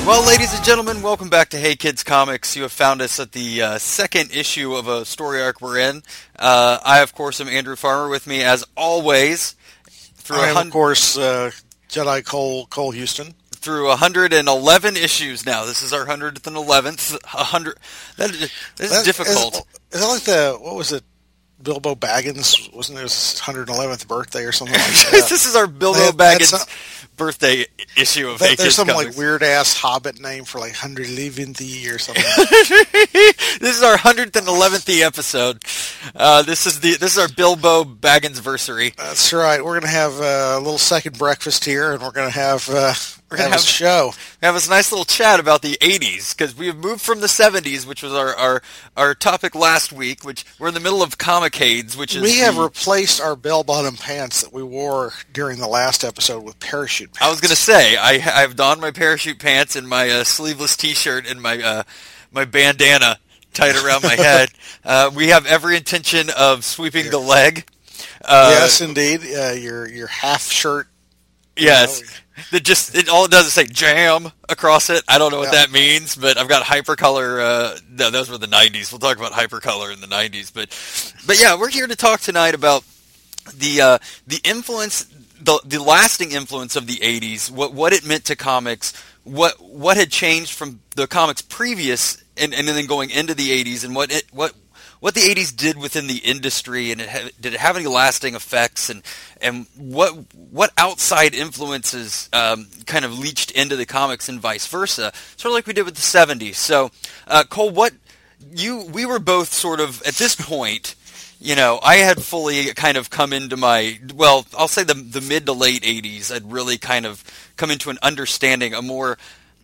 Well, ladies and gentlemen, welcome back to Hey Kids Comics. You have found us at the second issue of a story arc we're in. I, of course, am Andrew Farmer. With me, as always, I am, of course, Jedi Cole Houston. Through 111 issues now. This is our 111th. 100. This is difficult. Is that like what was it? Bilbo Baggins, wasn't it his 111th birthday or something like that? This is our Bilbo Baggins birthday issue of Hey Kids There's some Comics. like weird ass Hobbit name for like 111th or something. This is our 111th episode. This is our Bilbo Baggins versary. That's right. We're gonna have a little second breakfast here, and we're gonna have a show. We have this nice little chat about the 80s, because we have moved from the 70s, which was our topic last week, which we're in the middle of Comicades, which is... We have replaced our bell-bottom pants that we wore during the last episode with parachute pants. I was going to say, I've donned my parachute pants and my sleeveless t-shirt and my bandana tied around my head. We have every intention of sweeping the leg. Yes, indeed. Your half shirt. Yes. All it does is say jam across it. I don't know what that means, but I've got hypercolor. No, those were the 90s. We'll talk about hypercolor in the 90s. But yeah, we're here to talk tonight about the influence, the lasting influence of the 80s, what it meant to comics, what had changed from the comics previous and then going into the 80s, and what the 80s did within the industry, and did it have any lasting effects, and what outside influences kind of leached into the comics and vice versa, sort of like we did with the 70s. So, Cole, we were both sort of, at this point, I had fully kind of come into I'll say the mid to late 80s, I'd really kind of come into an understanding, a more...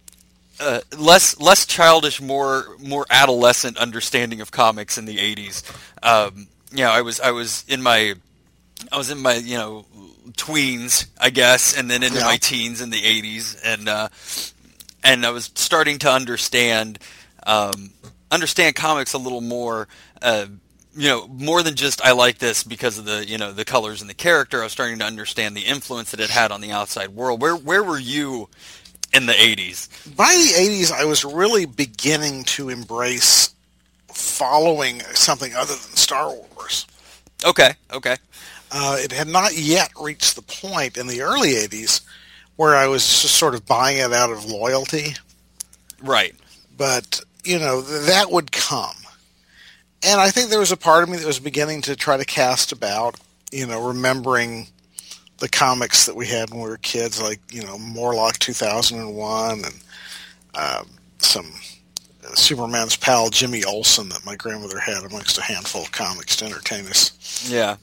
less childish, more adolescent understanding of comics in the 80s. I was in my tweens, I guess, and then into my teens in the 80s, and I was starting to understand comics a little more. More than just I like this because of the colors and the character. I was starting to understand the influence that it had on the outside world. Where were you in the 80s? By the 80s, I was really beginning to embrace following something other than Star Wars. Okay. It had not yet reached the point in the early 80s where I was just sort of buying it out of loyalty. Right. But, that would come. And I think there was a part of me that was beginning to try to cast about, remembering the comics that we had when we were kids, like, Morlock 2001 and some Superman's pal Jimmy Olsen that my grandmother had amongst a handful of comics to entertain us. Yeah.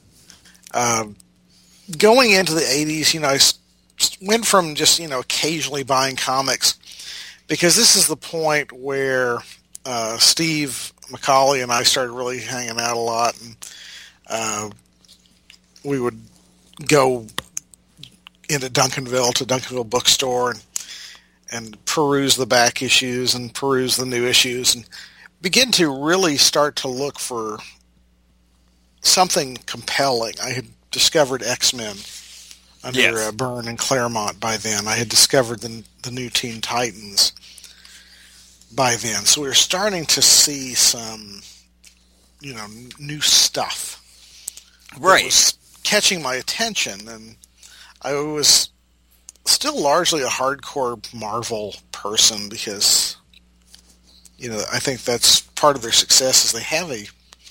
Going into the 80s, I went from just, occasionally buying comics, because this is the point where Steve McCauley and I started really hanging out a lot, and we would go into Duncanville bookstore and peruse the back issues and peruse the new issues and begin to really start to look for something compelling. I had discovered X-Men under Byrne and Claremont by then. I had discovered the new Teen Titans by then. So we were starting to see some, new stuff. Right. That was catching my attention, and I was still largely a hardcore Marvel person because, I think that's part of their success is they have a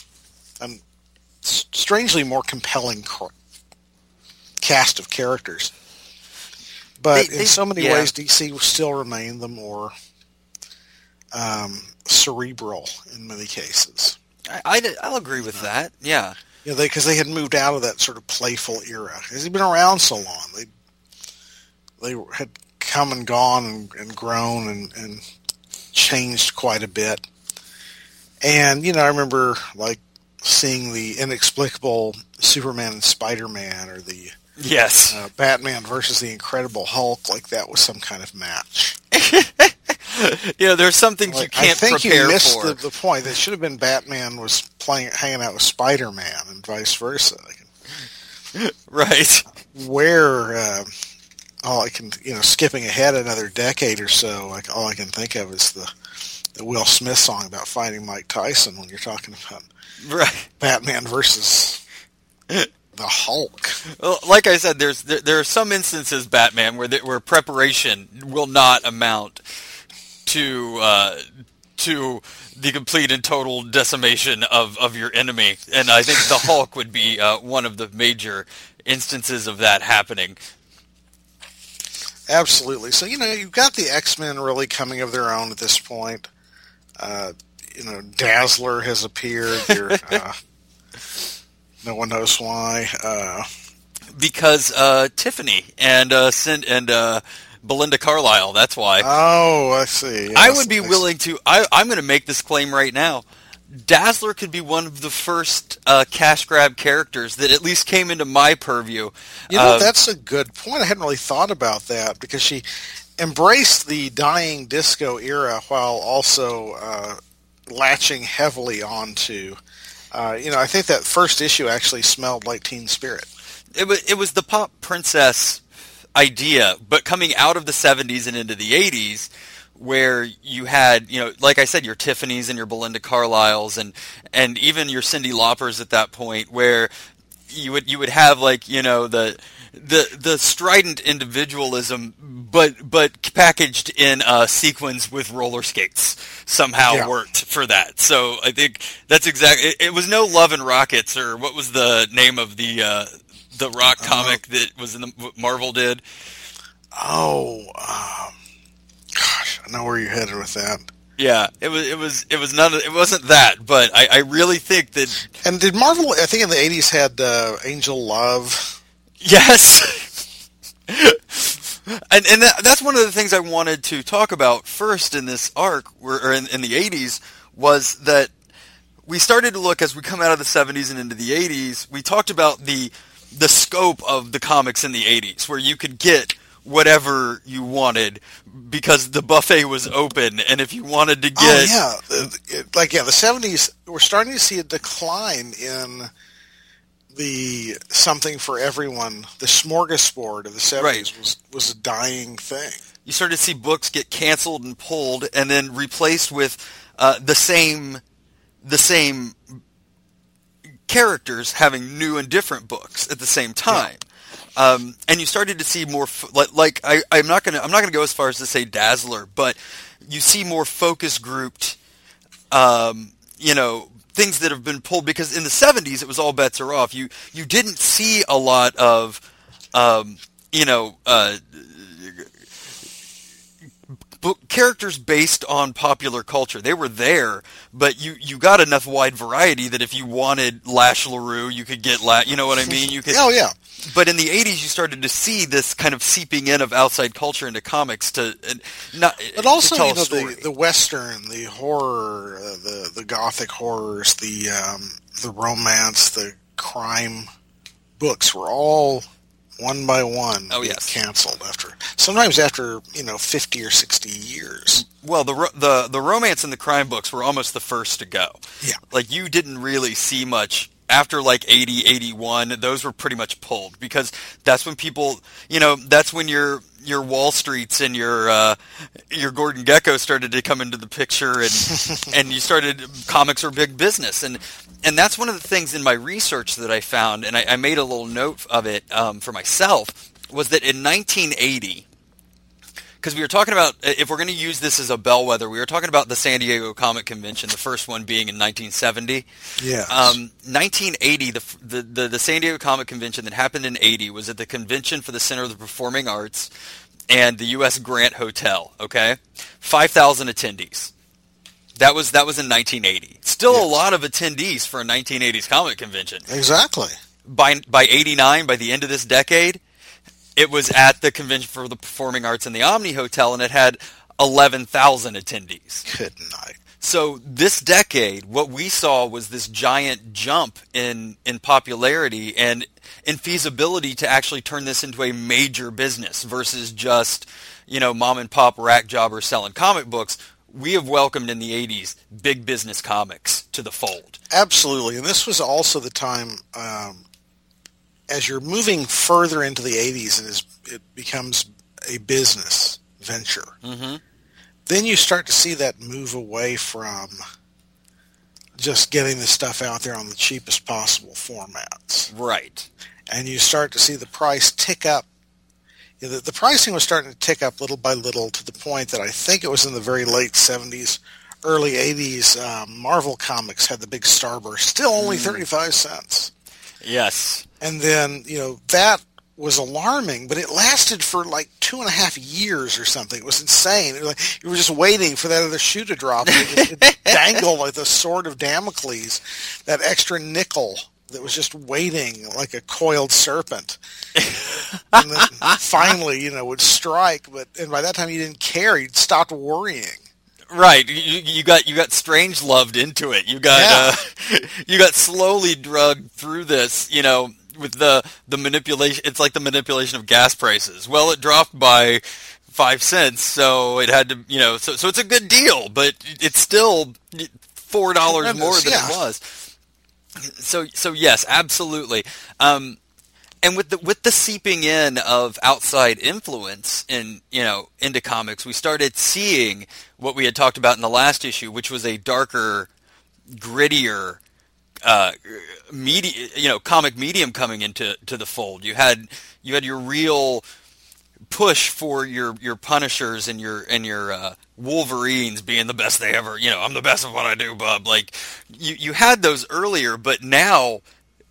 strangely more compelling cast of characters. But in so many ways, DC still remained the more cerebral in many cases. I'll agree with that, yeah. Because they had moved out of that sort of playful era. Because they'd been around so long. They had come and gone and grown and changed quite a bit. And, I remember, seeing the inexplicable Superman and Spider-Man, or the Batman versus the Incredible Hulk, like that was some kind of match. There's some things you can't prepare for. I think you missed the point. It should have been Batman was hanging out with Spider-Man and vice versa. Right. Where all I can, skipping ahead another decade or so, like all I can think of is the Will Smith song about fighting Mike Tyson when you're talking about Right. Batman versus the Hulk. Well, like I said, there are some instances, Batman, where preparation will not amount to the complete and total decimation of your enemy, and I think the Hulk would be one of the major instances of that happening. Absolutely. So you've got the X-Men really coming of their own at this point. Dazzler has appeared. No one knows why. Because Tiffany and Belinda Carlisle. That's why. Oh, I see. Yes, I would be willing to. I'm going to make this claim right now. Dazzler could be one of the first cash grab characters that at least came into my purview. That's a good point. I hadn't really thought about that because she embraced the dying disco era while also latching heavily onto. I think that first issue actually smelled like Teen Spirit. It was the pop princess idea, but coming out of the 70s and into the 80s, where you had, like I said, your Tiffany's and your Belinda Carlisles and even your Cyndi Laupers at that point, where you would have like, the strident individualism, but packaged in sequins with roller skates somehow worked for that. So I think that's exactly. It was no Love and Rockets, or what was the name of the rock comic that was in what Marvel did? Oh, gosh, I know where you're headed with that. Yeah, it was none. It wasn't that, but I really think that. And did Marvel? I think in the '80s had Angel Love. Yes. and that's one of the things I wanted to talk about first in this arc, or in the 80s, was that we started to look, as we come out of the 70s and into the 80s, we talked about the scope of the comics in the 80s, where you could get whatever you wanted because the buffet was open, and if you wanted to get... the 70s, we're starting to see a decline in the something for everyone. The smorgasbord of the 70s was a dying thing. You started to see books get canceled and pulled and then replaced with the same characters having new and different books at the same time. Yeah. And you started to see more I'm not gonna go as far as to say Dazzler, but you see more focus grouped things that have been pulled, because in the 70s it was all bets are off. You didn't see a lot of characters based on popular culture. They were there, but you got enough wide variety that if you wanted Lash LaRue, you could get you know what I mean? You could. Oh yeah. But in the 80s, you started to see this kind of seeping in of outside culture into comics but also to tell a story. The Western, the horror, the Gothic horrors, the romance, the crime books were all one by one canceled sometimes after 50 or 60 years. Well, the romance and the crime books were almost the first to go. Yeah, like you didn't really see much. After like 80, 81, those were pretty much pulled, because that's when people, that's when your Wall Streets and your Gordon Gekko started to come into the picture, and you started, comics are big business, and that's one of the things in my research that I found, and I made a little note of it for myself, was that in 1980, because we were talking about, if we're going to use this as a bellwether, we were talking about the San Diego Comic Convention, the first one being in 1970. Yes. 1980, the San Diego Comic Convention that happened in 80 was at the Convention for the Center of the Performing Arts and the U.S. Grant Hotel, okay? 5,000 attendees. That was in 1980. Still a lot of attendees for a 1980s comic convention. Exactly. By 89, by the end of this decade, it was at the Convention for the Performing Arts in the Omni Hotel, and it had 11,000 attendees. Good night. So this decade, what we saw was this giant jump in popularity and in feasibility to actually turn this into a major business versus just, mom and pop rack jobbers selling comic books. We have welcomed in the 80s big business comics to the fold. Absolutely. And this was also the time... as you're moving further into the 80s and it becomes a business venture, then you start to see that move away from just getting the stuff out there on the cheapest possible formats. Right. And you start to see the price tick up. The pricing was starting to tick up little by little to the point that I think it was in the very late 70s, early 80s, Marvel Comics had the big starburst, still only 35 cents. Yes. And then, that was alarming, but it lasted for like 2.5 years or something. It was insane. It was like you were just waiting for that other shoe to drop. It dangled like the sword of Damocles, that extra nickel that was just waiting like a coiled serpent. And then finally, would strike, and by that time you didn't care. You'd stopped worrying. Right, you got strange-loved into it. You got slowly drugged through this, with the manipulation. It's like the manipulation of gas prices. Well, it dropped by 5 cents, so it had to, so it's a good deal, but it's still $4 more than it was. So yes, absolutely. And with the seeping in of outside influence into comics, we started seeing what we had talked about in the last issue, which was a darker, grittier comic medium coming into the fold. You had your real push for your Punishers and your Wolverines being the best they ever. I'm the best of what I do, bub. Like you had those earlier, but now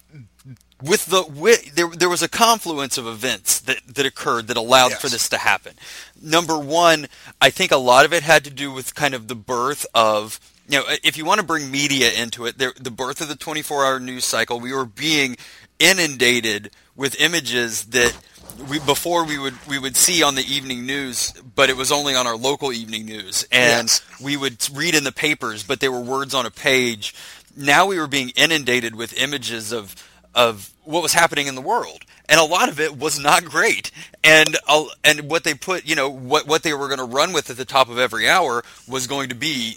there was a confluence of events that occurred that allowed for this to happen. Number one, I think a lot of it had to do with kind of the birth of, if you want to bring media into it, the birth of the 24-hour news cycle. We were being inundated with images that before we would see on the evening news, but it was only on our local evening news, and we would read in the papers, but they were words on a page. Now we were being inundated with images of what was happening in the world, and a lot of it was not great. And what they put, what they were going to run with at the top of every hour was going to be,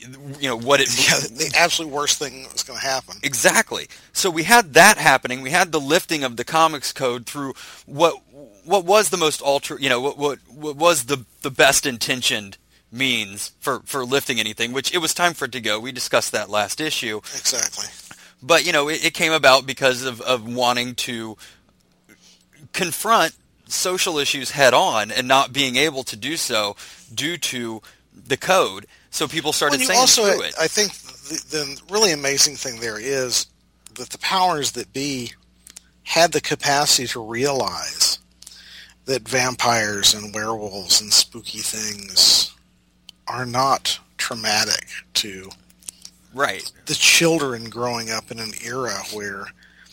the absolute worst thing that was going to happen. Exactly. So we had that happening. We had the lifting of the comics code through what was the most what was the best intentioned means for lifting anything, which it was time for it to go. We discussed that last issue. Exactly. But, it came about because of wanting to confront social issues head on and not being able to do so due to the code. So people started saying screw it. I think the really amazing thing there is that the powers that be had the capacity to realize that vampires and werewolves and spooky things are not traumatic to the children growing up in an era where,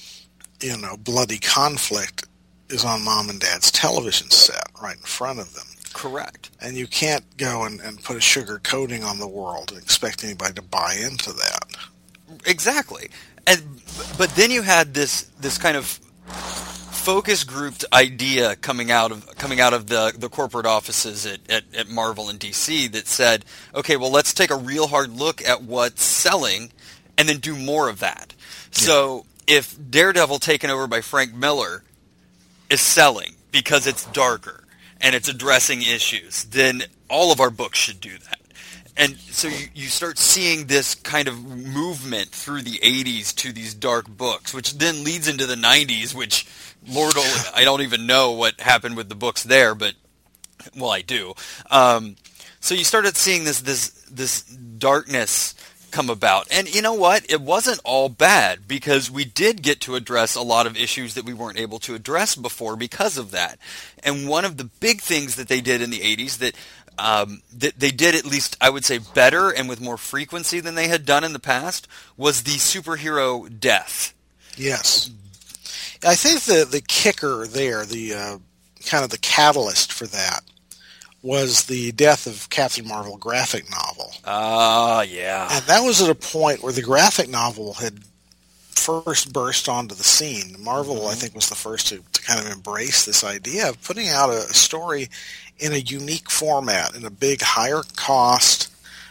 bloody conflict is on mom and dad's television set right in front of them. Correct. And you can't go and put a sugar coating on the world and expect anybody to buy into that. Exactly. But then you had this kind of focus grouped idea coming out of the corporate offices at Marvel and DC that said, okay, well, let's take a real hard look at what's selling and then do more of that. Yeah. So if Daredevil taken over by Frank Miller is selling because it's darker and it's addressing issues, then all of our books should do that. And so you start seeing this kind of movement through the 80s to these dark books, which then leads into the 90s, which, Lord, I don't even know what happened with the books there, but, well, I do. So you started seeing this darkness come about. And you know what? It wasn't all bad, because we did get to address a lot of issues that we weren't able to address before because of that. And one of the big things that they did in the 80s that they did, at least I would say, better and with more frequency than they had done in the past, was the superhero death. Yes. I think the kicker there, the kind of the catalyst for that, was the death of Captain Marvel graphic novel. Yeah. And that was at a point where the graphic novel had first burst onto the scene. Marvel, I think, was the first to kind of embrace this idea of putting out a story in a unique format, in a big, higher cost,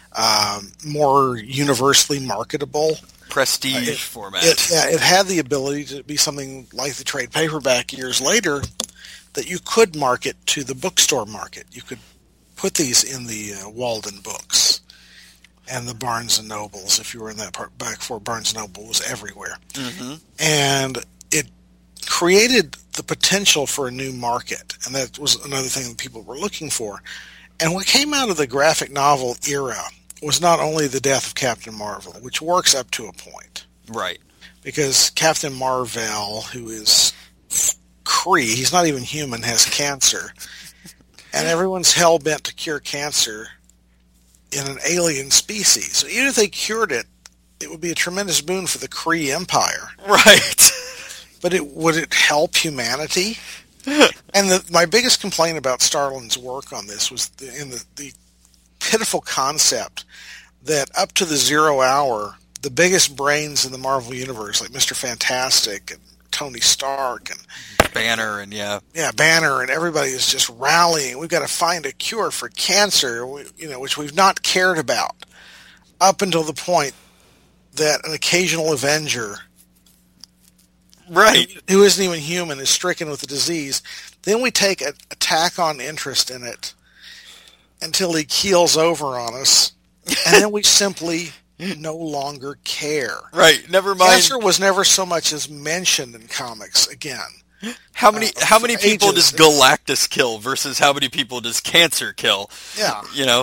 more universally marketable. Prestige format. It had the ability to be something like the trade paperback years later that you could market to the bookstore market. You could put these in the Walden Books and the Barnes & Nobles, if you were in that part back before Barnes & Noble was everywhere. Mm-hmm. And it created the potential for a new market, and that was another thing that people were looking for. And what came out of the graphic novel era was not only the death of Captain Marvel, which works up to a point. Right. Because Captain Marvel, who is Kree, he's not even human, has cancer. And everyone's hell-bent to cure cancer in an alien species. So even if they cured it, it would be a tremendous boon for the Kree Empire. Right. But would it help humanity? And my biggest complaint about Starlin's work on this was the pitiful concept that up to the 0 hour, the biggest brains in the Marvel Universe, like Mr. Fantastic and Tony Stark and Banner and Banner and everybody is just rallying. We've got to find a cure for cancer, which we've not cared about up until the point that an occasional Avenger, right, who isn't even human, is stricken with the disease. Then we take a tack on interest in it until he keels over on us, and then we simply no longer care. Right, never mind. Cancer was never so much as mentioned in comics again. How many people does Galactus kill versus how many people does Cancer kill? Yeah.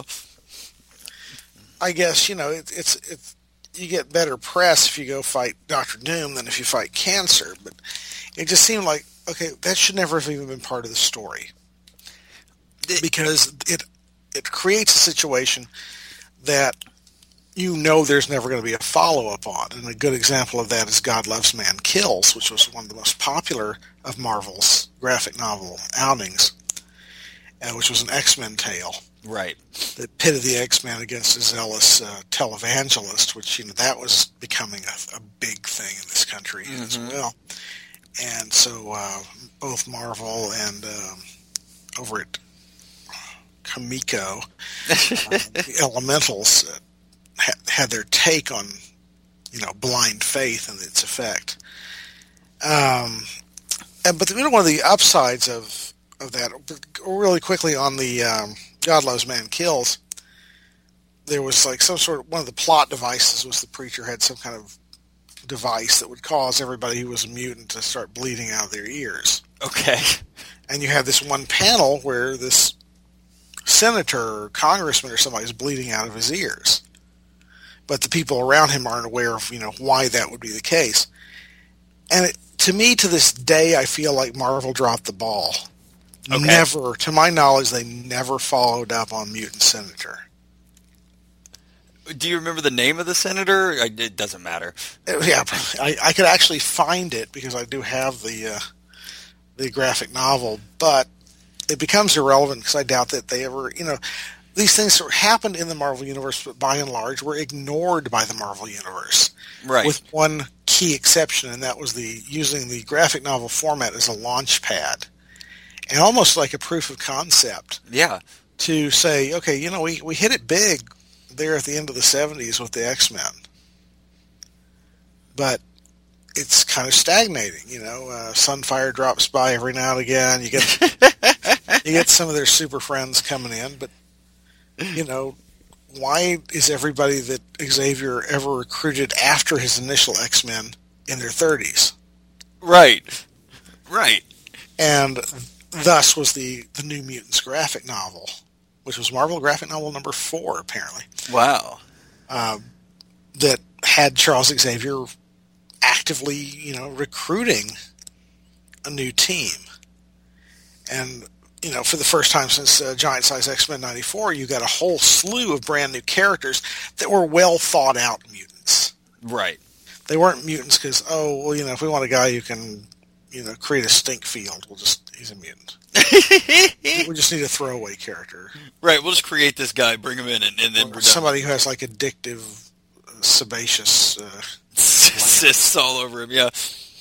I guess, it's you get better press if you go fight Dr. Doom than if you fight cancer, but it just seemed like, okay, that should never have even been part of the story. Because it creates a situation that there's never going to be a follow-up on. And a good example of that is God Loves Man Kills, which was one of the most popular of Marvel's graphic novel outings, which was an X-Men tale. Right. That pitted the X-Men against a zealous televangelist, which, that was becoming a big thing in this country as well. And so both Marvel and over at Comico, the Elementals had their take on, blind faith and its effect. But one of the upsides of that, really quickly on the God Loves Man Kills, there was like one of the plot devices was the preacher had some kind of device that would cause everybody who was a mutant to start bleeding out of their ears. Okay. And you have this one panel where this senator or congressman or somebody is bleeding out of his ears. But the people around him aren't aware of, why that would be the case. And to me, to this day, I feel like Marvel dropped the ball. Okay. Never, to my knowledge, they never followed up on Mutant Senator. Do you remember the name of the senator? It doesn't matter. Yeah, I could actually find it because I do have the graphic novel, but it becomes irrelevant because I doubt that they ever, these things that happened in the Marvel Universe, but by and large were ignored by the Marvel Universe. Right. With one key exception, and that was using the graphic novel format as a launch pad. And almost like a proof of concept. Yeah. To say, okay, we hit it big there at the end of the 70s with the X-Men. But it's kind of stagnating, Sunfire drops by every now and again. You get some of their super friends coming in, but why is everybody that Xavier ever recruited after his initial X-Men in their 30s? Right. And thus was the New Mutants graphic novel, which was Marvel graphic novel number 4, apparently. Wow. That had Charles Xavier actively, recruiting a new team. And, for the first time since Giant Size X-Men 94, you got a whole slew of brand new characters that were well thought out mutants. Right. They weren't mutants because, if we want a guy who can, create a stink field, he's a mutant. We just need a throwaway character. Right, we'll just create this guy, bring him in, and then we're somebody who has like addictive, sebaceous cysts all over him. Yeah.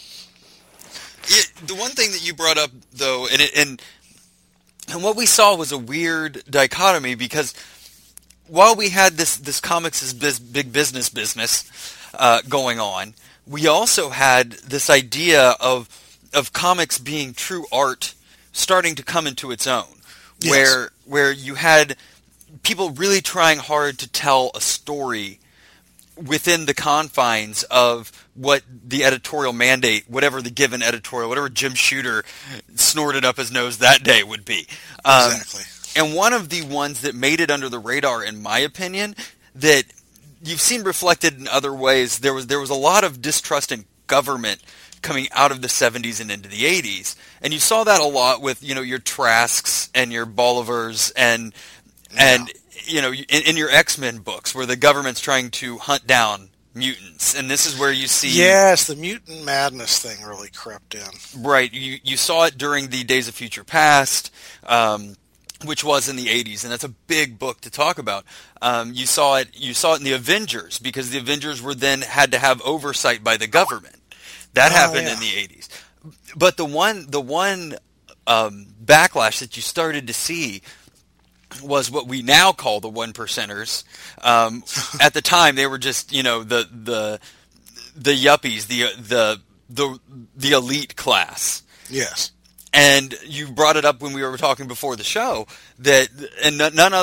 The one thing that you brought up, though, and what we saw was a weird dichotomy because while we had this comics is big business going on, we also had this idea of comics being true art starting to come into its own, Yes. where you had people really trying hard to tell a story within the confines of what the editorial mandate, whatever the given editorial, whatever Jim Shooter snorted up his nose that day would be. Exactly. And one of the ones that made it under the radar, in my opinion, that you've seen reflected in other ways, there was a lot of distrust in government coming out of the 70s and into the 80s. And you saw that a lot with, your Trasks and your Bolivars and in your X-Men books where the government's trying to hunt down mutants. And this is where you see... Yes, the mutant madness thing really crept in. Right. You saw it during the Days of Future Past, which was in the 80s, and that's a big book to talk about. You saw it in the Avengers, because the Avengers had to have oversight by the government. That happened in the 80s. But the one backlash that you started to see was what we now call the one percenters. At the time, they were just the yuppies, the elite class. Yes. And you brought it up when we were talking before the show and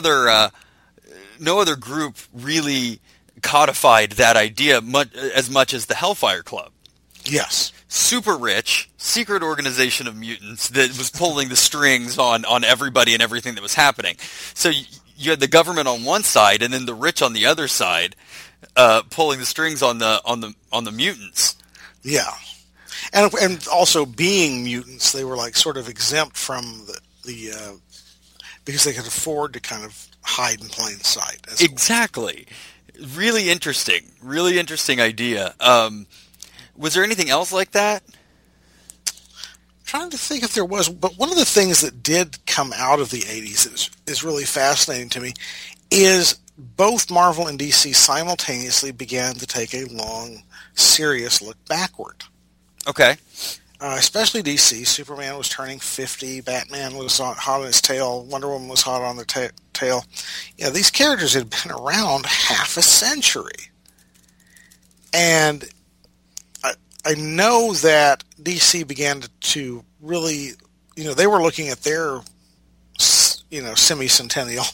no other group really codified that idea as much as the Hellfire Club. Yes. Super rich, secret organization of mutants that was pulling the strings on everybody and everything that was happening. So you had the government on one side, and then the rich on the other side, pulling the strings on the mutants. Yeah, and also being mutants, they were like sort of exempt from the because they could afford to kind of hide in plain sight. Exactly. Really interesting idea. Was there anything else like that? I'm trying to think if there was, but one of the things that did come out of the 80s is really fascinating to me is both Marvel and DC simultaneously began to take a long, serious look backward. Okay. Especially DC. Superman was turning 50, Batman was hot on his tail, Wonder Woman was hot on their tail. These characters had been around half a century. And I know that DC began to really, they were looking at their, semi-centennial,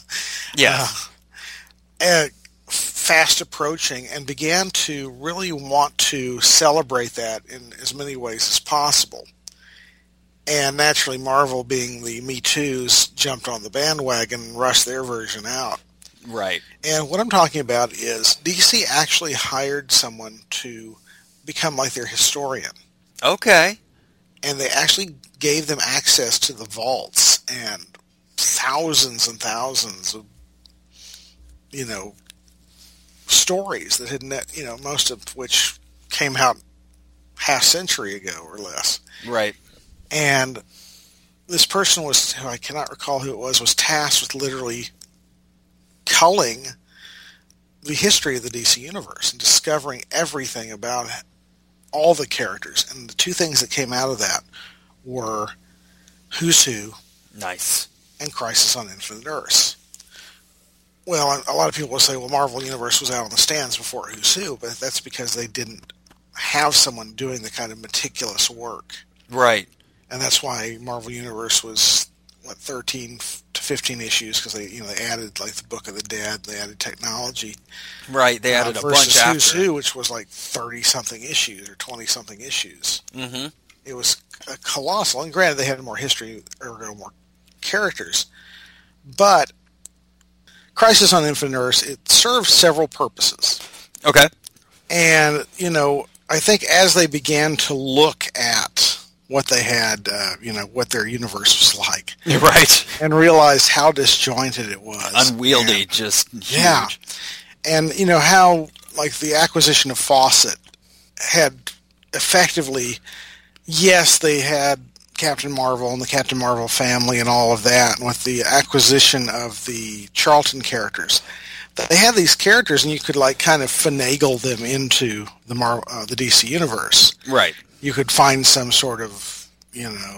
fast approaching, and began to really want to celebrate that in as many ways as possible. And naturally, Marvel, being the Me Too's, jumped on the bandwagon and rushed their version out. Right. And what I'm talking about is DC actually hired someone to become like their historian. Okay. And they actually gave them access to the vaults and thousands and thousands of, stories that had, most of which came out half century ago or less. Right. And this person who I cannot recall who it was tasked with literally culling the history of the DC Universe and discovering everything about all the characters. And the two things that came out of that were Who's Who. Nice. And Crisis on Infinite Earths. Well, a lot of people will say, well, Marvel Universe was out on the stands before Who's Who, but that's because they didn't have someone doing the kind of meticulous work. Right. And that's why Marvel Universe was, 13 to 15 issues, because they added, like, the Book of the Dead, they added technology. Right, they added a bunch after. Versus Who's Who, which was, 30-something issues or 20-something issues. Mm-hmm. It was colossal. And granted, they had more history, or more characters. But Crisis on Infinite Earths, it served several purposes. Okay. And, I think as they began to look at what they had, what their universe was like. Right. And realize how disjointed it was. Unwieldy, just huge. Yeah. And, how, the acquisition of Fawcett had effectively, yes, they had Captain Marvel and the Captain Marvel family and all of that, and with the acquisition of the Charlton characters, they had these characters, and you could kind of finagle them into the DC universe. Right. You could find some sort of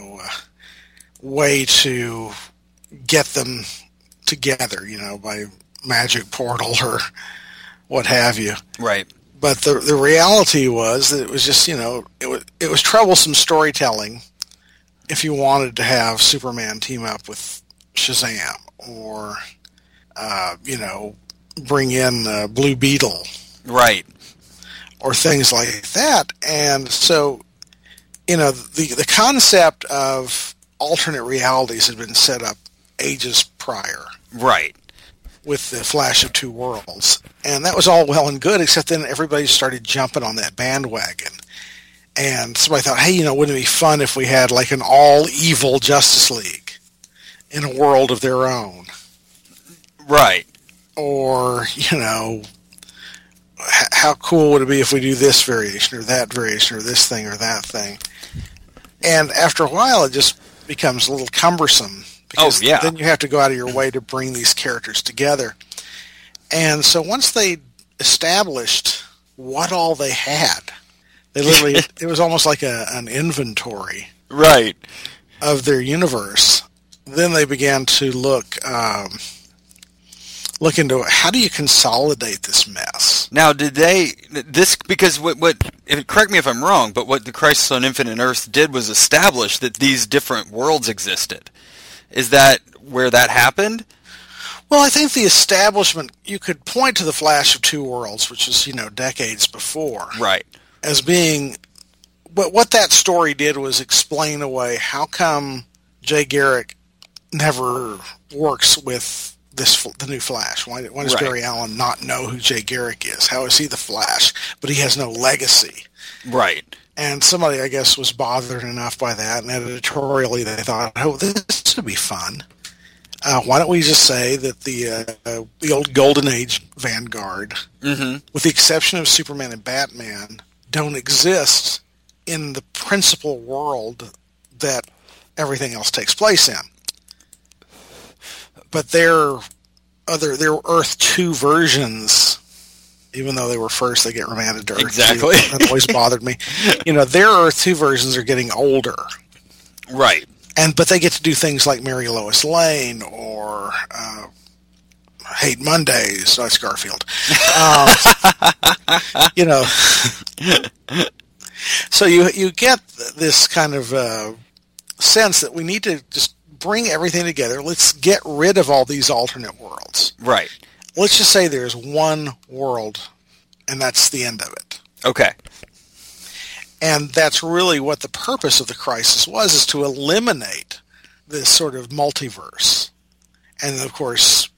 way to get them together, by magic portal or what have you. Right. But the reality was that it was just, it was troublesome storytelling if you wanted to have Superman team up with Shazam or, bring in Blue Beetle. Right. Or things like that. And so, the concept of alternate realities had been set up ages prior. Right. With the Flash of Two Worlds. And that was all well and good, except then everybody started jumping on that bandwagon. And somebody thought, hey, wouldn't it be fun if we had like an all-evil Justice League in a world of their own? Right. Or, how cool would it be if we do this variation or that variation or this thing or that thing? And after a while, it just becomes a little cumbersome. Because then you have to go out of your way to bring these characters together. And so once they established what all they had, they literally, it was almost like an inventory right. of their universe. Then they began to look into how do you consolidate this mess? Now, because correct me if I'm wrong, but what the Crisis on Infinite Earths did was establish that these different worlds existed. Is that where that happened? Well, I think the establishment, you could point to the Flash of Two Worlds, which is, decades before. Right. As being, but what that story did was explain away how come Jay Garrick never works with the new Flash. Why does Barry Allen not know who Jay Garrick is? How is he the Flash, but he has no legacy? Right. And somebody, I guess, was bothered enough by that, and editorially they thought, oh, this would be fun. Why don't we just say that the old Golden Age Vanguard, with the exception of Superman and Batman, don't exist in the principal world that everything else takes place in. But their Earth 2 versions, even though they were first, they get remanded to Earth 2. Exactly. That always bothered me. Their Earth 2 versions are getting older. Right. But they get to do things like Mary Lois Lane or Hate Mondays. That's Garfield. So you get this kind of sense that we need to just bring everything together. Let's get rid of all these alternate worlds. Right. Let's just say there's one world, and that's the end of it. Okay. And that's really what the purpose of the Crisis was, is to eliminate this sort of multiverse. And, of course,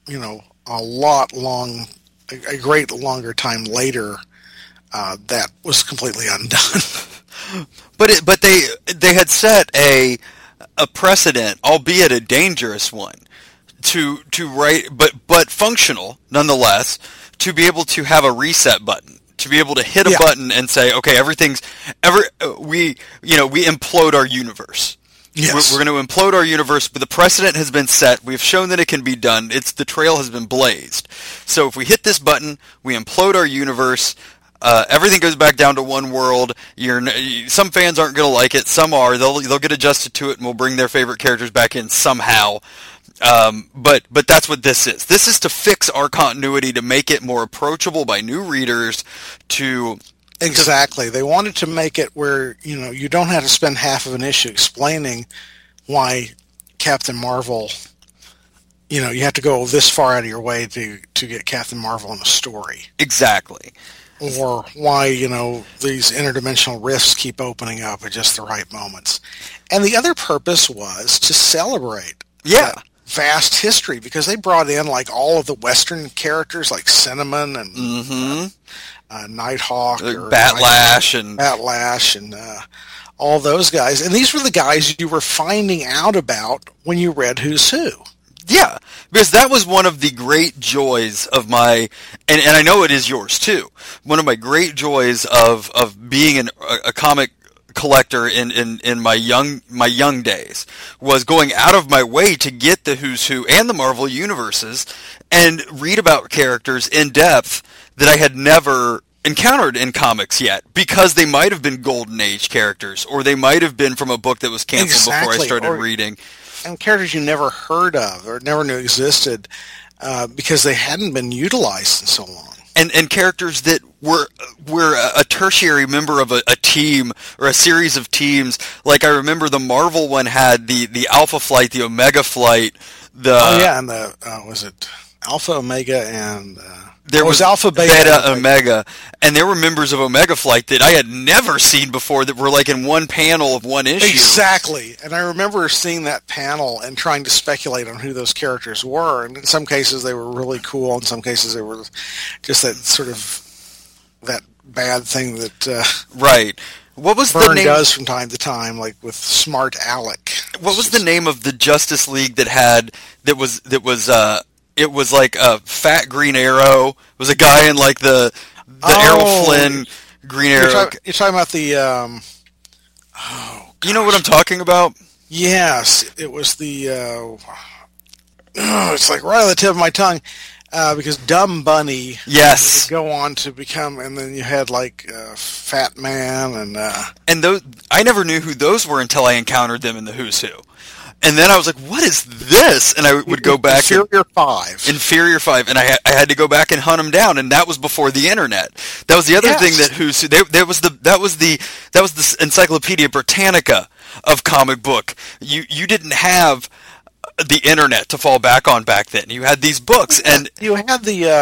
a great longer time later, that was completely undone. But they had set a precedent, albeit a dangerous one, to write, but functional nonetheless, to be able to have a reset button, to be able to hit a button and say, okay, we implode our universe. Yes. We're going to implode our universe, but the precedent has been set. We've shown that it can be done. The trail has been blazed. So if we hit this button, we implode our universe. Everything goes back down to one world. Some fans aren't going to like it. Some are. They'll get adjusted to it, and we'll bring their favorite characters back in somehow. But that's what this is. This is to fix our continuity, to make it more approachable by new readers. Exactly. They wanted to make it where you don't have to spend half of an issue explaining why Captain Marvel. You have to go this far out of your way to get Captain Marvel in a story. Exactly. Or why, these interdimensional rifts keep opening up at just the right moments. And the other purpose was to celebrate that vast history, because they brought in like all of the Western characters like Cinnamon and Nighthawk or Batlash and all those guys. And these were the guys you were finding out about when you read Who's Who. Yeah, because that was one of the great joys of my, and I know it is yours too, one of my great joys of being a comic collector in my young days, was going out of my way to get the Who's Who and the Marvel universes and read about characters in depth that I had never encountered in comics yet, because they might have been Golden Age characters, or they might have been from a book that was canceled before I started reading. And characters you never heard of or never knew existed. because they hadn't been utilized in so long. And characters that were a tertiary member of a team or a series of teams. Like I remember the Marvel one had the Alpha Flight, the Omega Flight. And the was it Alpha, Omega, and there was Alpha, Beta, Omega, and there were members of Omega Flight that I had never seen before that were like in one panel of one issue. Exactly, and I remember seeing that panel and trying to speculate on who those characters were. And in some cases, they were really cool. In some cases, they were just that sort of that bad thing that right. What was Byrne the name? Does from time to time, like with Smart Alec. What was the name of the Justice League that was it was like a fat Green Arrow. It was a guy in like the Errol Flynn Green Arrow. You're talking about the you know what I'm talking about? Yes, it was the it's like right on the tip of my tongue. Because Dumb Bunny would go on to become, and then you had like Fat Man and those. I never knew who those were until I encountered them in the Who's Who, and then I was like, "What is this?" And I would go back Inferior Five, and I had to go back and hunt them down, and that was before the internet. That was the other thing that Who's Who. That was the Encyclopedia Britannica of comic book. You didn't have the internet to fall back on back then. You had these books, and you had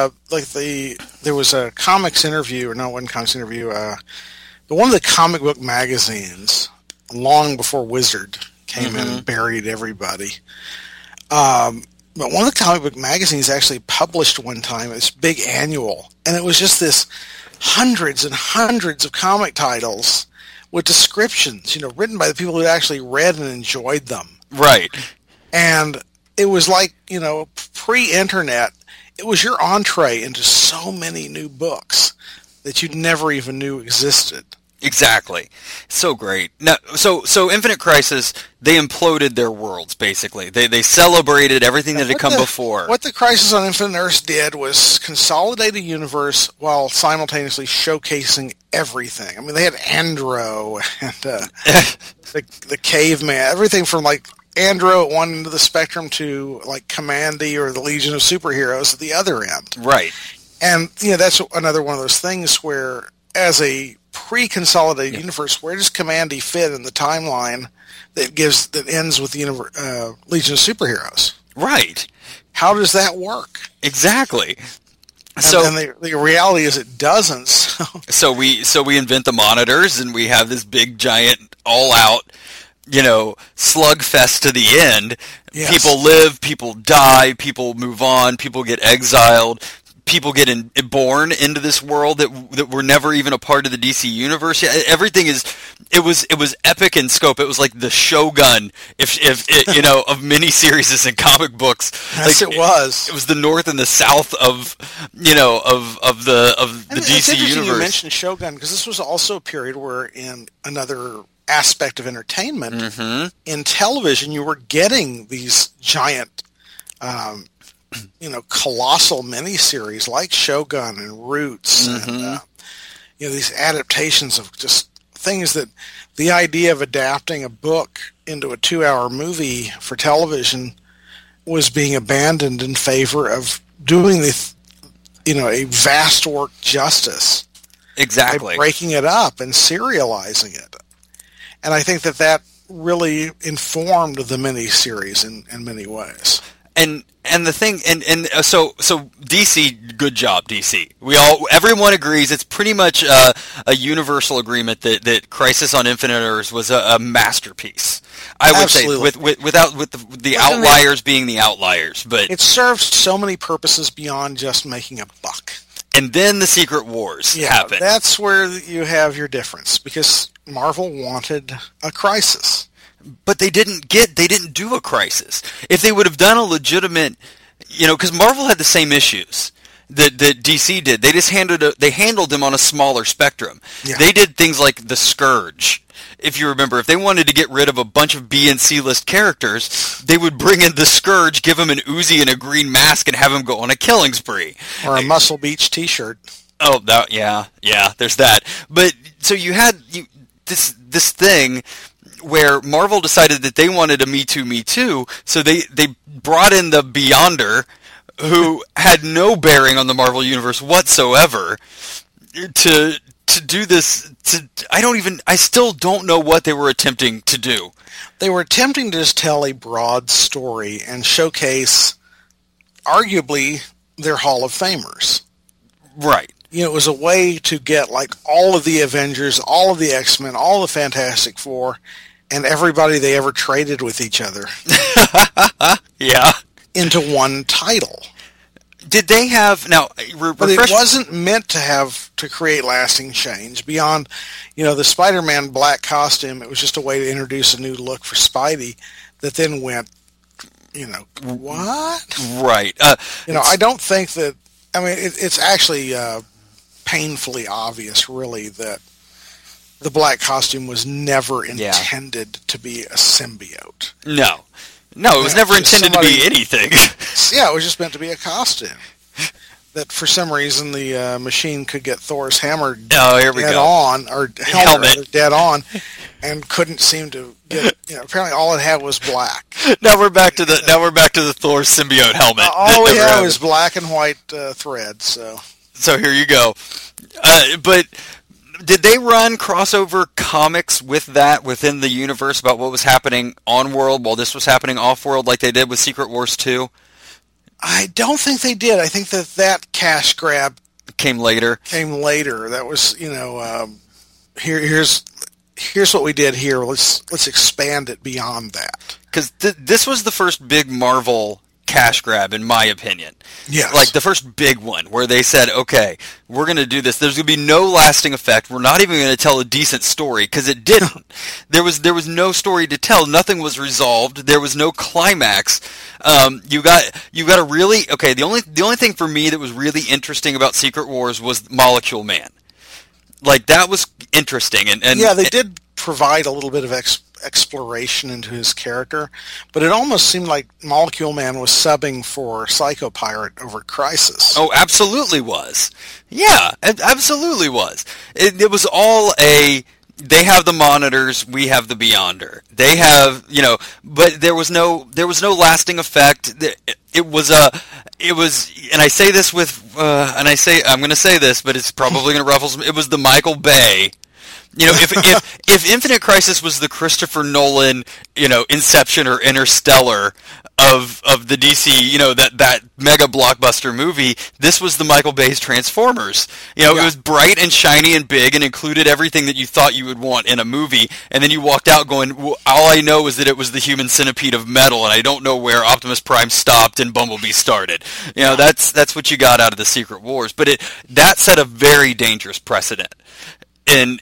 there was a comics interview, or no, it wasn't a comics interview, but one of the comic book magazines, long before Wizard came in and buried everybody. But one of the comic book magazines actually published one time this big annual, and it was just this hundreds and hundreds of comic titles with descriptions, written by the people who actually read and enjoyed them. Right. And it was like, pre-internet, it was your entree into so many new books that you never even knew existed. Exactly. So great. Now, so Infinite Crisis, they imploded their worlds, basically. They celebrated everything that had come before. What the Crisis on Infinite Earths did was consolidate a universe while simultaneously showcasing everything. I mean, they had Andro and the Caveman, everything from like Andro at one end of the spectrum to like Commandy or the Legion of Superheroes at the other end. Right. And that's another one of those things where, as a pre-consolidated universe, where does Commandy fit in the timeline that ends with the Legion of Superheroes? Right. How does that work? Exactly. And the reality is it doesn't. So we invent the monitors, and we have this big giant all-out slugfest to the end. Yes. People live, people die, people move on, people get exiled, people get born into this world that were never even a part of the DC universe. Everything it was epic in scope. It was like the Shogun, if of miniseries and comic books. Yes, like, it was. It was the North and the South of the DC universe. You mentioned Shogun because this was also a period where, in another aspect of entertainment, in television, you were getting these giant, colossal miniseries like Shogun and Roots, and these adaptations of just things that the idea of adapting a book into a 2-hour movie for television was being abandoned in favor of doing a vast work justice. Exactly. By breaking it up and serializing it. And I think that really informed the miniseries in many ways. And the thing, so DC, good job, DC. Everyone agrees it's pretty much a universal agreement that Crisis on Infinite Earths was a masterpiece. I would Absolutely. say without the outliers being the outliers, but it served so many purposes beyond just making a buck. And then the Secret Wars happened. That's where you have your difference, because Marvel wanted a Crisis. But they didn't do a Crisis. If they would have done a legitimate, because Marvel had the same issues that DC did. They just handled them on a smaller spectrum. Yeah. They did things like the Scourge. If you remember, if they wanted to get rid of a bunch of B and C list characters, they would bring in the Scourge, give him an Uzi and a green mask, and have him go on a killing spree. Or a Muscle Beach T-shirt. Oh, yeah, there's that. But so you had this thing where Marvel decided that they wanted a Me Too, so they brought in the Beyonder, who had no bearing on the Marvel Universe whatsoever, to do this. I still don't know what they were attempting to do. They were attempting to just tell a broad story and showcase, arguably, their Hall of Famers. Right. You know, it was a way to get like all of the Avengers, all of the X-Men, all the Fantastic Four, and everybody they ever traded with each other. Yeah. Into one title. Did they have now? But it wasn't meant to create lasting change beyond, you know, the Spider-Man black costume. It was just a way to introduce a new look for Spidey that then went, you know, what? Right. You know, I don't think that. I mean, it's actually painfully obvious, really, that the black costume was never intended to be a symbiote. No, it was never intended to be anything. Yeah, it was just meant to be a costume. That for some reason the machine could get Thor's hammer dead on, or helmet dead on, and couldn't seem to get. You know, apparently all it had was black. Now we're back to the Thor symbiote helmet. All we had was black and white thread. So here you go. But did they run crossover comics with that within the universe about what was happening on world while this was happening off world, like they did with Secret Wars 2? I don't think they did. I think that cash grab came later. That was, you know, here's what we did here. Let's expand it beyond that. Because this was the first big Marvel cash grab, in my opinion. Yes. Like the first big one where they said, okay, we're going to do this. There's going to be no lasting effect. We're not even going to tell a decent story, because it didn't. There was no story to tell. Nothing was resolved. There was no climax. You got a really, okay, the only thing for me that was really interesting about Secret Wars was Molecule Man. Like, that was interesting. And yeah, they did provide a little bit of exploration into his character, but it almost seemed like Molecule Man was subbing for Psycho Pirate over at Crisis. Oh, absolutely was. Yeah, it absolutely was. It was all they have the monitors, we have the Beyonder. They have, you know, but there was no lasting effect. It was, and I say this with, I'm going to say this, but it's probably going to ruffle some. It was the Michael Bay. You know, if Infinite Crisis was the Christopher Nolan, you know, Inception or Interstellar of the DC, you know, that mega blockbuster movie, this was the Michael Bay's Transformers. You know, It was bright and shiny and big and included everything that you thought you would want in a movie, and then you walked out going, well, all I know is that it was the human centipede of metal, and I don't know where Optimus Prime stopped and Bumblebee started. You know, that's what you got out of the Secret Wars. But that set a very dangerous precedent in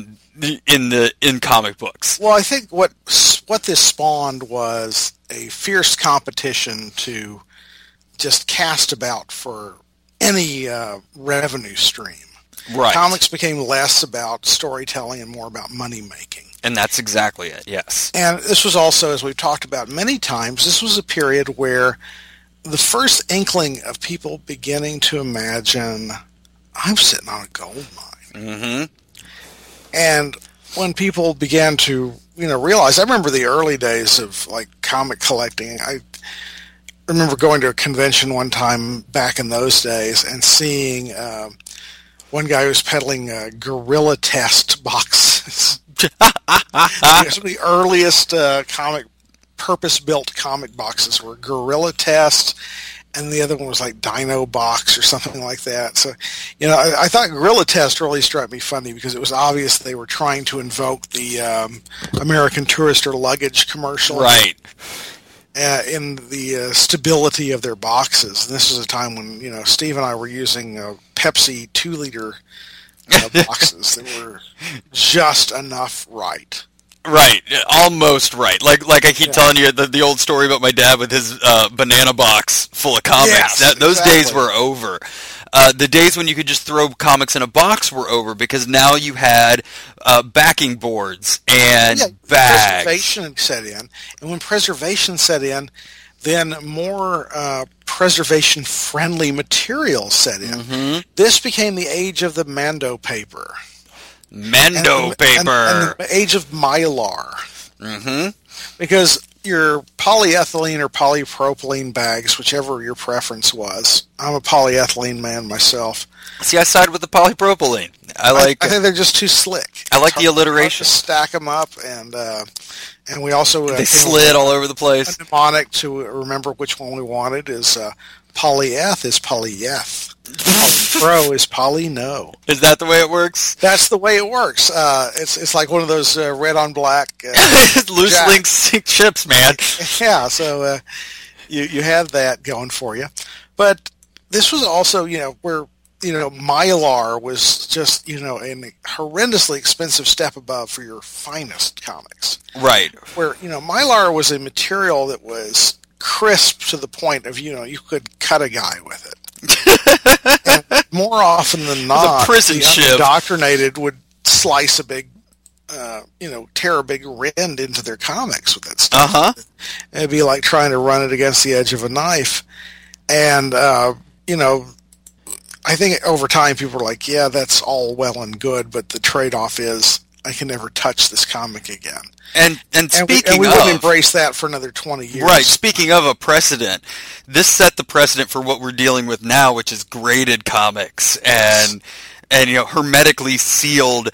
comic books. Well, I think what this spawned was a fierce competition to just cast about for any revenue stream. Right. Comics became less about storytelling and more about money making. And that's exactly it, yes. And this was also, as we've talked about many times, this was a period where the first inkling of people beginning to imagine, I'm sitting on a gold mine. Mm-hmm. And when people began to, you know, realize, I remember the early days of like comic collecting. I remember going to a convention one time back in those days and seeing one guy who was peddling Gorilla Test boxes. Some of the earliest purpose-built comic boxes were Gorilla Test, and the other one was like Dino Box or something like that. So, you know, I thought Gorilla Test really struck me funny because it was obvious they were trying to invoke the American Tourister luggage commercial. Right. In the stability of their boxes. And this was a time when, you know, Steve and I were using Pepsi 2-liter boxes that were just enough right. Right, almost right. Like I keep telling you the old story about my dad with his banana box full of comics. Yes, those days were over. The days when you could just throw comics in a box were over because now you had backing boards and bags. Preservation set in, and when preservation set in, then more preservation-friendly materials set in. Mm-hmm. This became the age of the Mando paper. Paper. And the age of Mylar. Mm-hmm. Because your polyethylene or polypropylene bags, whichever your preference was. I'm a polyethylene man myself. See, I side with the polypropylene. I think they're just too slick. I like the alliteration. To stack them up, and we also they slid all over the place. A mnemonic to remember which one we wanted is polyeth is polyeth. Polypro is polyno. Is that the way it works? That's the way it works. It's like one of those red on black loose link chips, man. Yeah, so you had that going for you, but this was also where Mylar was just a horrendously expensive step above for your finest comics. Right. Where Mylar was a material that was crisp to the point of you could cut a guy with it. And more often than not, the indoctrinated would slice a big, tear a big rend into their comics with that stuff. Uh-huh. It'd be like trying to run it against the edge of a knife. And, I think over time people are like, yeah, that's all well and good, but the trade-off is I can never touch this comic again. And speaking we of, wouldn't embrace that for another 20 years. Right. Speaking of a precedent, this set the precedent for what we're dealing with now, which is graded comics and hermetically sealed,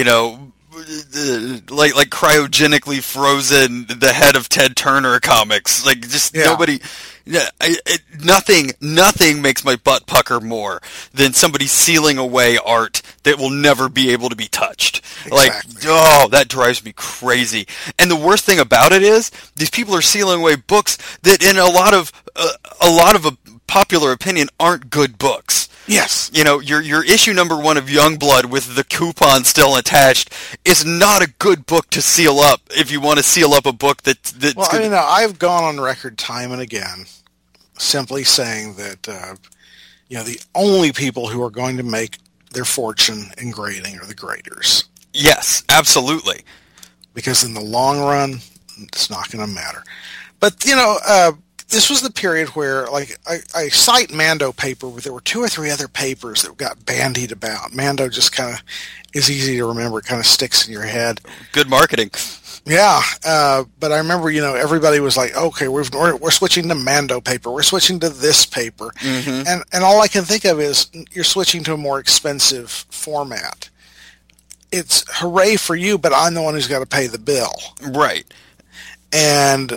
like cryogenically frozen the head of Ted Turner comics. Like nobody. Yeah, nothing makes my butt pucker more than somebody sealing away art that will never be able to be touched. Exactly. That drives me crazy. And the worst thing about it is these people are sealing away books that, in a lot of popular opinion, aren't good books. Yes. Your issue number 1 of Youngblood with the coupon still attached is not a good book to seal up if you want to seal up a book that's well, I've gone on record time and again simply saying that, the only people who are going to make their fortune in grading are the graders. Yes, absolutely. Because in the long run, it's not going to matter. But, this was the period where, I cite Mando paper, but there were 2 or 3 other papers that got bandied about. Mando just kind of is easy to remember. It kind of sticks in your head. Good marketing. Yeah, but I remember, everybody was like, okay, we're switching to Mando paper. We're switching to this paper. Mm-hmm. And all I can think of is you're switching to a more expensive format. It's hooray for you, but I'm the one who's got to pay the bill. Right. And,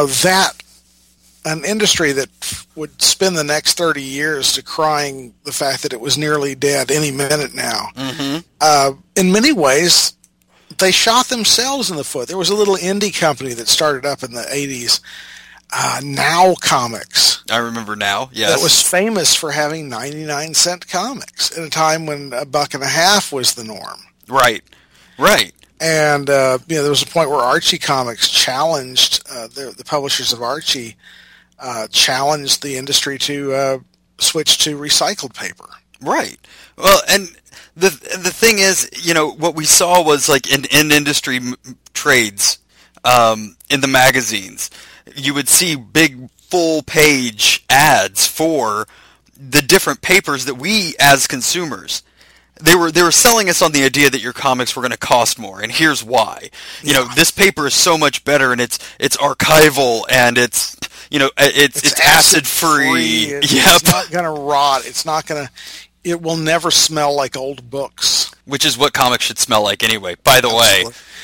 an industry that would spend the next 30 years decrying the fact that it was nearly dead any minute now. Mm-hmm. In many ways, they shot themselves in the foot. There was a little indie company that started up in the 80s, Now Comics. I remember Now, yes. That was famous for having 99-cent comics at a time when $1.50 was the norm. Right. And, there was a point where Archie Comics challenged, the publishers of Archie, challenged the industry to switch to recycled paper. Right. Well, and the thing is, what we saw was like in industry trades, in the magazines, you would see big full page ads for the different papers that we as consumers. They were selling us on the idea that your comics were going to cost more, and here's why. This paper is so much better, and it's archival, and it's acid free. It's not going to rot. It will never smell like old books. Which is what comics should smell like anyway. By the way,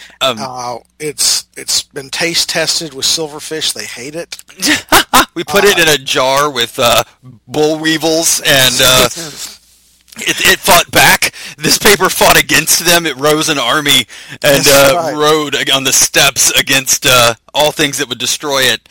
it's been taste tested with silverfish. They hate it. We put it in a jar with bull weevils and. It fought back. This paper fought against them. It rose an army and rode on the steps against all things that would destroy it.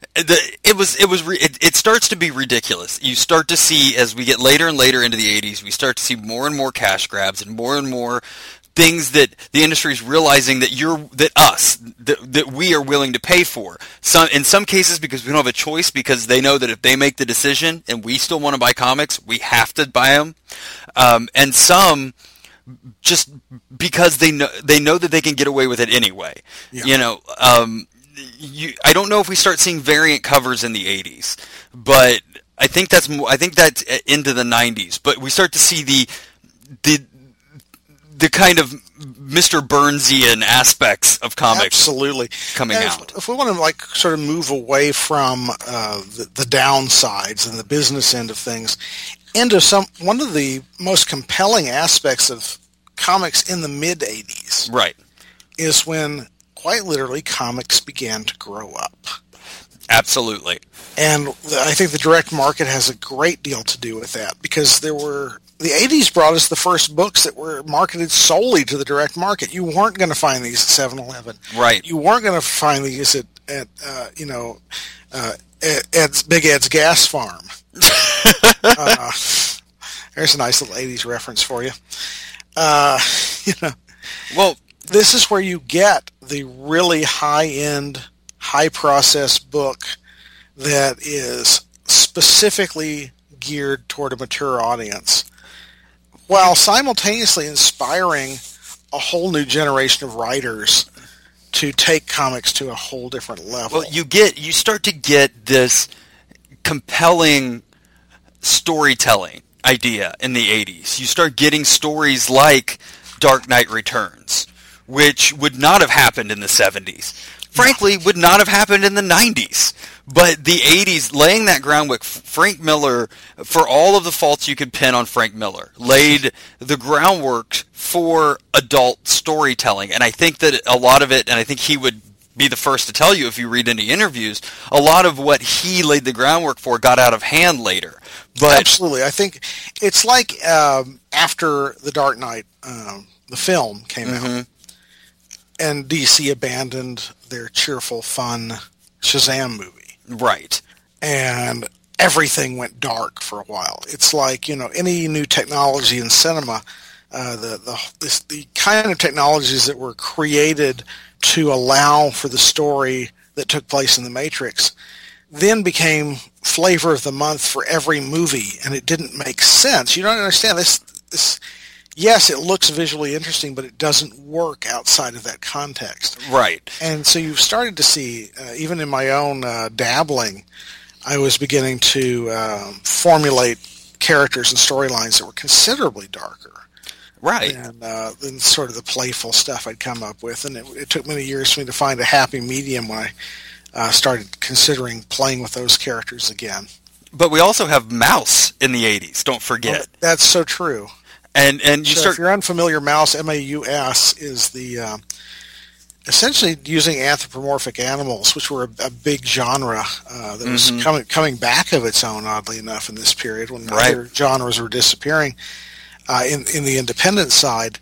It starts to be ridiculous. You start to see, as we get later and later into the 80s, we start to see more and more cash grabs and more things that the industry is realizing that we are willing to pay for. In some cases because we don't have a choice, because they know that if they make the decision and we still want to buy comics, we have to buy them. And some just because they know that they can get away with it anyway. Yeah. I don't know if we start seeing variant covers in the 80s, but I think that's into the 90s. But we start to see the kind of Mr. Burnsian aspects of comics absolutely coming out. If we want to like sort of move away from the downsides and the business end of things into one of the most compelling aspects of comics in the mid 80s, right, is when quite literally comics began to grow up. Absolutely. And I think the direct market has a great deal to do with that, because the 80s brought us the first books that were marketed solely to the direct market. You weren't going to find these at 7-Eleven. Right. You weren't going to find these at Big Ed's Gas Farm. There's a nice little 80s reference for you. Well, this is where you get the really high-end, high-processed book that is specifically geared toward a mature audience, while simultaneously inspiring a whole new generation of writers to take comics to a whole different level. Well, you start to get this compelling storytelling idea in the 80s. You start getting stories like Dark Knight Returns, which would not have happened in the 70s. Frankly, would not have happened in the 90s. But the 80s, laying that groundwork, Frank Miller, for all of the faults you could pin on Frank Miller, laid the groundwork for adult storytelling. And I think that a lot of it, and I think he would be the first to tell you if you read any interviews, a lot of what he laid the groundwork for got out of hand later. But absolutely. I think it's like after The Dark Knight, the film came out, and DC abandoned their cheerful, fun Shazam movie. Right. And everything went dark for a while. It's like, any new technology in cinema, the kind of technologies that were created to allow for the story that took place in The Matrix then became flavor of the month for every movie, and it didn't make sense. You don't understand this. Yes, it looks visually interesting, but it doesn't work outside of that context. Right. And so you've started to see, even in my own dabbling, I was beginning to formulate characters and storylines that were considerably darker. Right. And then sort of the playful stuff I'd come up with. And it took many years for me to find a happy medium when I started considering playing with those characters again. But we also have Mouse in the 80s, don't forget. Oh, that's so true. And you so start. If you're unfamiliar, Mouse, M-A-U-S, is the essentially using anthropomorphic animals, which were a big genre that was coming back of its own, oddly enough, in this period when other genres were disappearing in the independent side.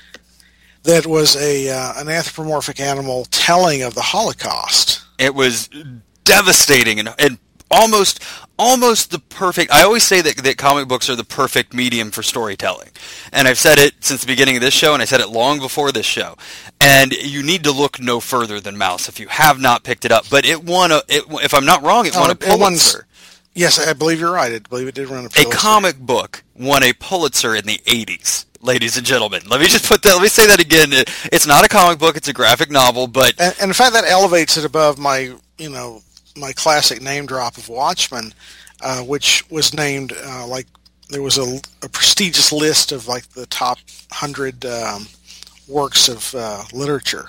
That was an anthropomorphic animal telling of the Holocaust. It was devastating and almost the perfect. I always say that comic books are the perfect medium for storytelling, and I've said it since the beginning of this show, and I said it long before this show. And you need to look no further than Mouse if you have not picked it up. But it won if I'm not wrong, it won a Pulitzer. Yes, I believe you're right. I believe it did win a Pulitzer. A comic book won a Pulitzer in the 80s. Ladies and gentlemen, let me say that again. It's not a comic book; it's a graphic novel. But and in fact, that elevates it above my classic name drop of Watchmen, which was named there was a prestigious list of like the top 100 works of literature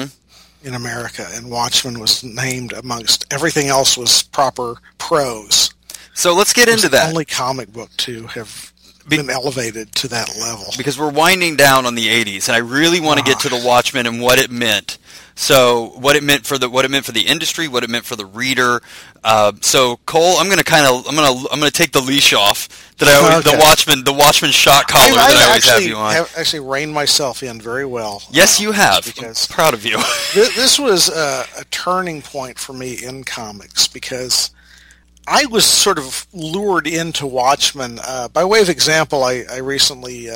in America, and Watchmen was named amongst everything else was proper prose. So let's get into that. The only comic book to have been elevated to that level. Because we're winding down on the 80s, and I really want to get to the Watchmen and what it meant. So what it meant for the industry, what it meant for the reader. So Cole, I'm going to take the leash off that the Watchmen shot collar that I always have you on. I've actually reined myself in very well. Yes, you have. Because I'm proud of you. This was a turning point for me in comics because I was sort of lured into Watchmen. By way of example, I recently,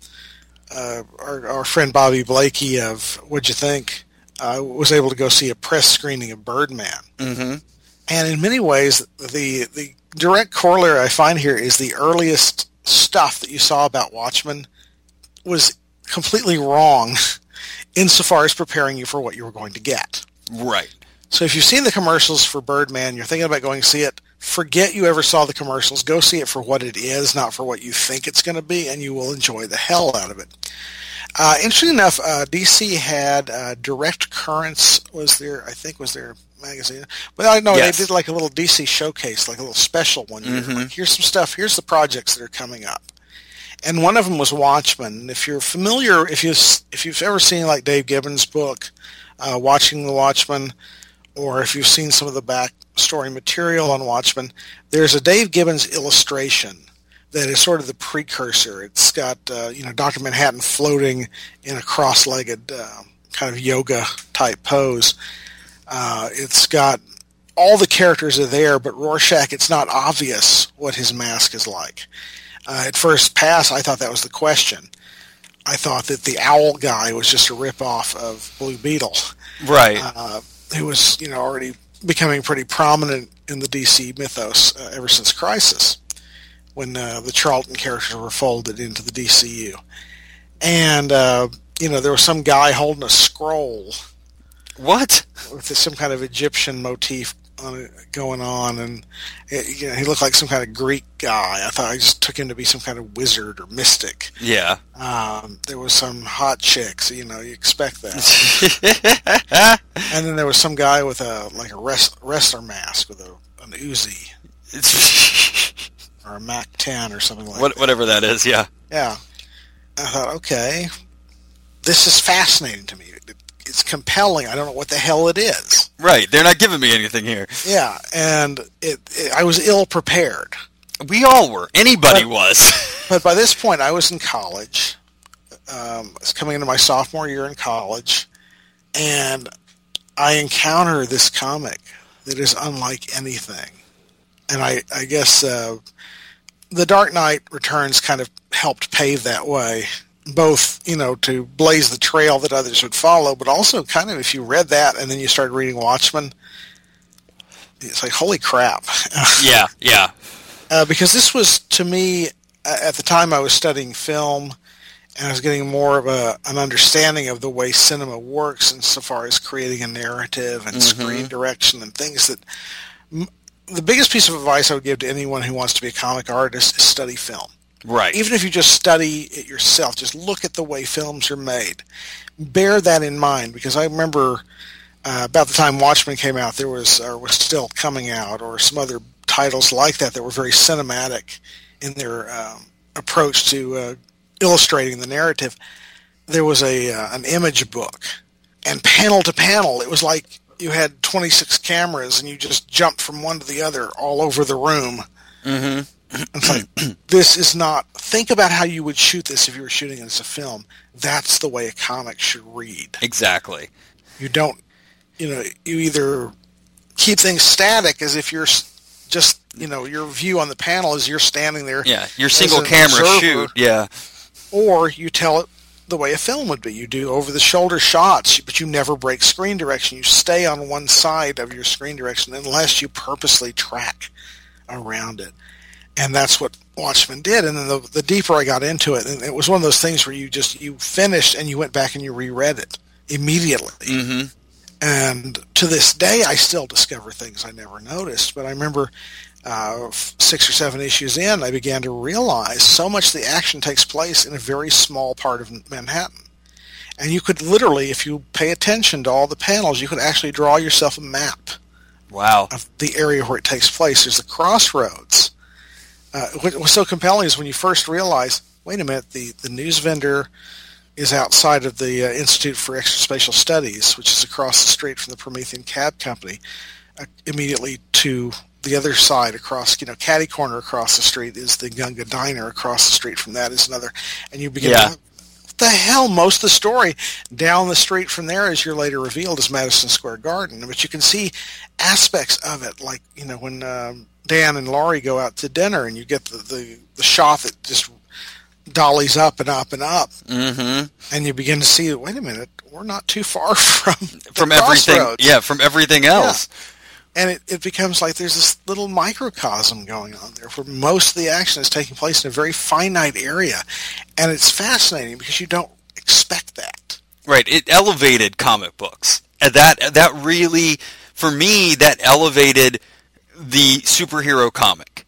our friend Bobby Blakey of What'd You Think? Was able to go see a press screening of Birdman. Mm-hmm. And in many ways, the direct corollary I find here is the earliest stuff that you saw about Watchmen was completely wrong insofar as preparing you for what you were going to get. Right. So if you've seen the commercials for Birdman, you're thinking about going to see it, forget you ever saw the commercials. Go see it for what it is, not for what you think it's going to be, and you will enjoy the hell out of it. Interesting enough, DC had Direct Currents was their magazine. But I know Yes. they did like a little DC showcase, like a little special one year. Mhm. Like, here's some stuff. Here's the projects that are coming up. And one of them was Watchmen. And if you're familiar, if you've ever seen like Dave Gibbons' book, Watching the Watchmen, or if you've seen some of the backstory material on Watchmen, there's a Dave Gibbons illustration that is sort of the precursor. It's got Dr. Manhattan floating in a cross-legged kind of yoga type pose. It's got all the characters are there, but Rorschach, it's not obvious what his mask is like. At first pass, I thought that was the question. I thought that the owl guy was just a rip-off of Blue Beetle. Right. Who was, already becoming pretty prominent in the DC mythos ever since Crisis, when the Charlton characters were folded into the DCU. And, there was some guy holding a scroll. What? With some kind of Egyptian motif going on, and he looked like some kind of Greek guy. I just took him to be some kind of wizard or mystic. Yeah. There was some hot chicks, you expect that. And then there was some guy with a wrestler mask with an Uzi or a Mac-10 or something like that. Whatever that is, yeah. Yeah. I thought, okay, this is fascinating to me. It's compelling. I don't know what the hell it is. Right. They're not giving me anything here. Yeah, and I was ill prepared. We all were. Anybody was. But by this point, I was in college. I was coming into my sophomore year in college, and I encounter this comic that is unlike anything. And I guess The Dark Knight Returns kind of helped pave that way, both, to blaze the trail that others would follow, but also kind of if you read that and then you started reading Watchmen, it's like, holy crap. Yeah. Because this was, to me, at the time I was studying film, and I was getting more of an understanding of the way cinema works insofar as creating a narrative and screen direction and things that... The biggest piece of advice I would give to anyone who wants to be a comic artist is study film. Right. Even if you just study it yourself, just look at the way films are made. Bear that in mind, because I remember about the time Watchmen came out, there was still coming out, or some other titles like that were very cinematic in their approach to illustrating the narrative. There was an image book, and panel to panel, it was like you had 26 cameras, and you just jumped from one to the other all over the room. Mm-hmm. It's like, this is not... Think about how you would shoot this if you were shooting it as a film. That's the way a comic should read. Exactly. You don't... you either keep things static as if you're just... your view on the panel is you're standing there... Yeah, your single camera observer, shoot, yeah. Or you tell it the way a film would be. You do over-the-shoulder shots, but you never break screen direction. You stay on one side of your screen direction unless you purposely track around it. And that's what Watchmen did. And then the deeper I got into it, and it was one of those things where you finished and you went back and you reread it immediately. Mm-hmm. And to this day, I still discover things I never noticed. But I remember 6 or 7 issues in, I began to realize so much of the action takes place in a very small part of Manhattan. And you could literally, if you pay attention to all the panels, you could actually draw yourself a map. Wow. Of the area where it takes place. There's the crossroads. What was so compelling is when you first realize, wait a minute, the news vendor is outside of the Institute for Extraspatial Studies, which is across the street from the Promethean Cab Company, immediately to the other side across, catty corner across the street is the Gunga Diner. Across the street from that is another. And you begin to, what the hell, most of the story down the street from there, as you're later revealed, is Madison Square Garden. But you can see aspects of it, like, when Dan and Laurie go out to dinner and you get the shot that just dollies up and up and up. Mm-hmm. And you begin to see, wait a minute, we're not too far from everything. Yeah, from everything else. Yeah. And it becomes like there's this little microcosm going on there where most of the action is taking place in a very finite area. And it's fascinating because you don't expect that. Right. It elevated comic books. And that really, for me, that elevated the superhero comic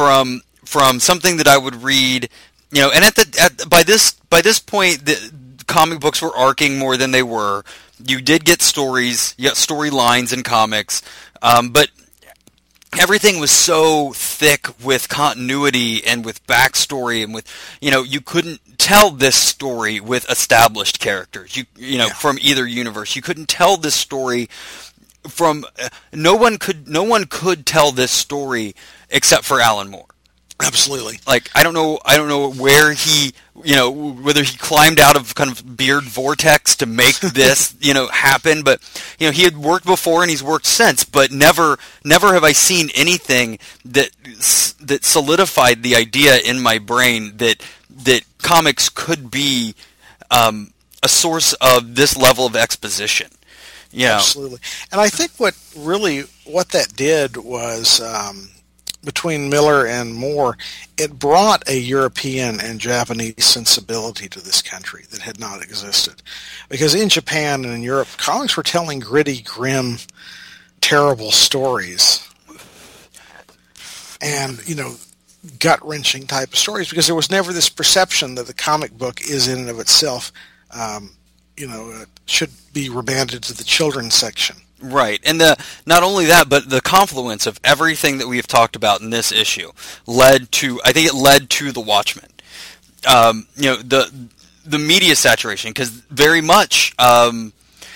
from something that I would read, and by this point, the comic books were arcing more than they were. You did get stories, you got storylines in comics, but everything was so thick with continuity and with backstory and with, you couldn't tell this story with established characters, from either universe. You couldn't tell this story from, no one could tell this story except for Alan Moore. Absolutely. Like, I don't know where he, whether he climbed out of kind of beard vortex to make this, happen, but, he had worked before and he's worked since, but never have I seen anything that solidified the idea in my brain that comics could be, a source of this level of exposition. Absolutely. And I think what that did was, between Miller and Moore, it brought a European and Japanese sensibility to this country that had not existed. Because in Japan and in Europe, comics were telling gritty, grim, terrible stories. And, gut-wrenching type of stories, because there was never this perception that the comic book is in and of itself, should be remanded to the children's section. Right, and not only that, but the confluence of everything that we have talked about in this issue led to The Watchmen. The media saturation, because very much the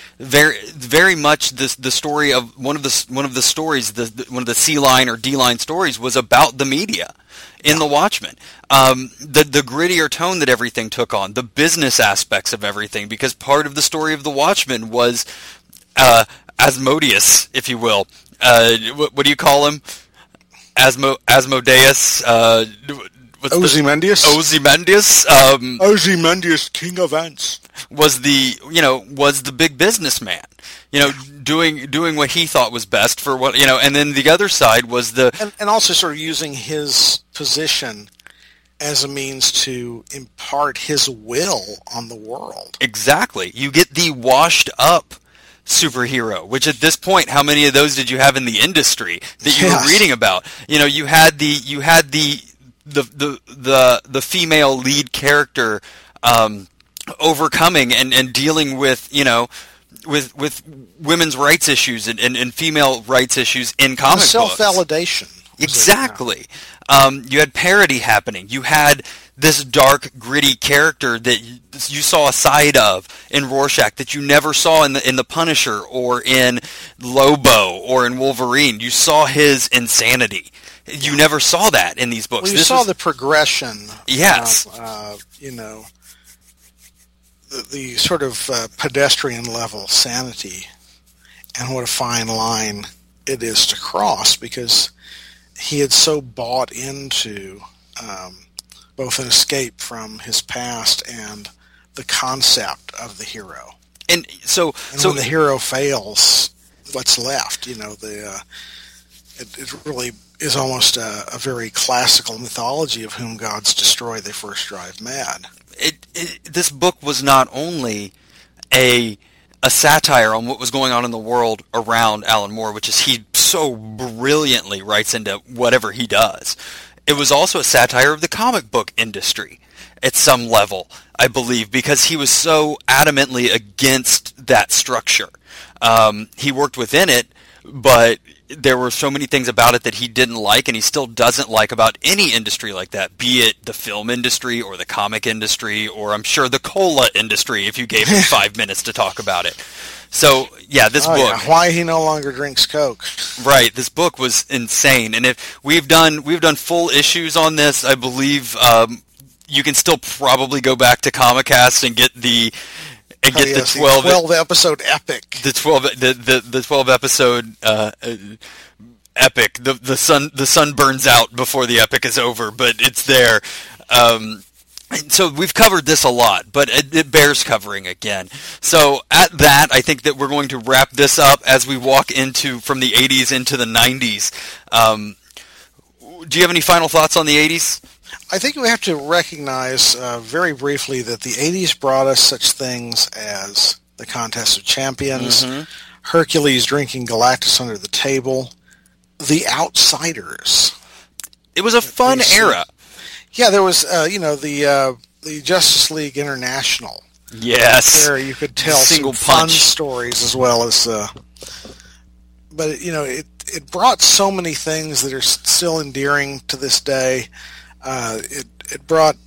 story of one of the stories, one of the C line or D line stories was about the media in The Watchmen. The grittier tone that everything took on, the business aspects of everything, because part of the story of The Watchmen was Asmodeus, if you will. What do you call him? Asmodeus. Ozymandias. Ozymandias, King of Ants, was the big businessman. Doing what he thought was best for what and then the other side was and also sort of using his position as a means to impart his will on the world. Exactly. You get the washed up superhero, which at this point, how many of those did you have in the industry that you were reading about? You had the female lead character overcoming and dealing with with women's rights issues and female rights issues in comic books. Self-validation. Exactly. You had parody happening. You had this dark, gritty character that you saw a side of in Rorschach that you never saw in the Punisher or in Lobo or in Wolverine. You saw his insanity. You never saw that in these books. Well, you saw the progression. Yes. The sort of pedestrian level sanity, and what a fine line it is to cross, because he had so bought into both an escape from his past and the concept of the hero. And when the hero fails, what's left? It really is almost a very classical mythology of whom gods destroy, they first drive mad. This book was not only a satire on what was going on in the world around Alan Moore, which is he so brilliantly writes into whatever he does. It was also a satire of the comic book industry at some level, I believe, because he was so adamantly against that structure. He worked within it, but there were so many things about it that he didn't like, and he still doesn't like about any industry like that, be it the film industry or the comic industry, or I'm sure the cola industry, if you gave him 5 minutes to talk about it. So, yeah, this book... Yeah. Why he no longer drinks Coke. Right, this book was insane, and if we've done full issues on this, I believe you can still probably go back to Comicast and get the... the 12 episode epic. The 12 episode epic. The sun burns out before the epic is over, but it's there. So we've covered this a lot, but it bears covering again. So at that, I think that we're going to wrap this up as we walk from the 80s into the 90s. Do you have any final thoughts on the 80s? I think we have to recognize very briefly that the 80s brought us such things as the Contest of Champions, Hercules drinking Galactus under the table, The Outsiders. It was a fun era. Yeah, there was, the Justice League International. Yes. Where you could tell Single some fun punch. stories as well as... but, it brought so many things that are still endearing to this day. It brought,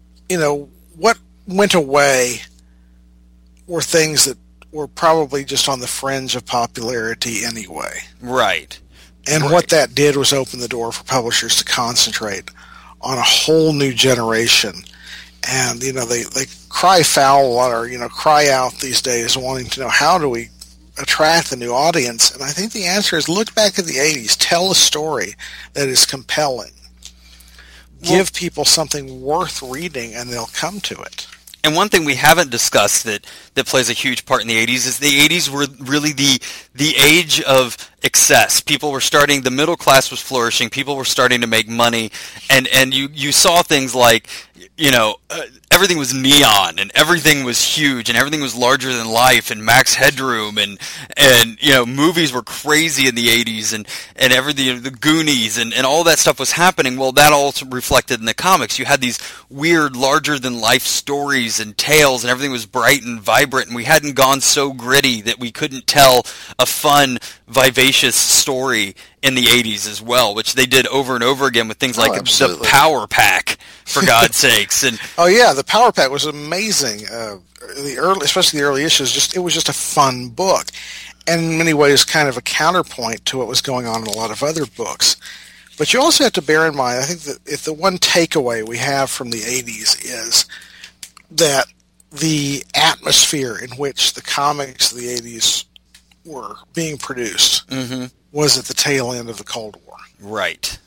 what went away were things that were probably just on the fringe of popularity anyway. Right. And what that did was open the door for publishers to concentrate on a whole new generation. And, they cry foul a lot, or, cry out these days wanting to know, how do we attract the new audience? And I think the answer is look back at the 80s, tell a story that is compelling. Give people something worth reading, and they'll come to it. And one thing we haven't discussed that plays a huge part in the 80s is the 80s were really the age of excess. People were starting, the middle class was flourishing, people were starting to make money, and you saw things like, everything was neon, and everything was huge, and everything was larger than life, and Max Headroom, and movies were crazy in the 80s, and everything, the Goonies, and all that stuff was happening. Well, that also reflected in the comics. You had these weird, larger-than-life stories and tales, and everything was bright and vibrant, and we hadn't gone so gritty that we couldn't tell a fun, vivacious story in the 80s as well, which they did over and over again with things like the Power Pack, for God's sakes. And the Power Pack was amazing. Especially the early issues, it was just a fun book, and in many ways kind of a counterpoint to what was going on in a lot of other books. But you also have to bear in mind, I think that if the one takeaway we have from the 80s is that the atmosphere in which the comics of the 80s were being produced was at the tail end of the Cold War. Right.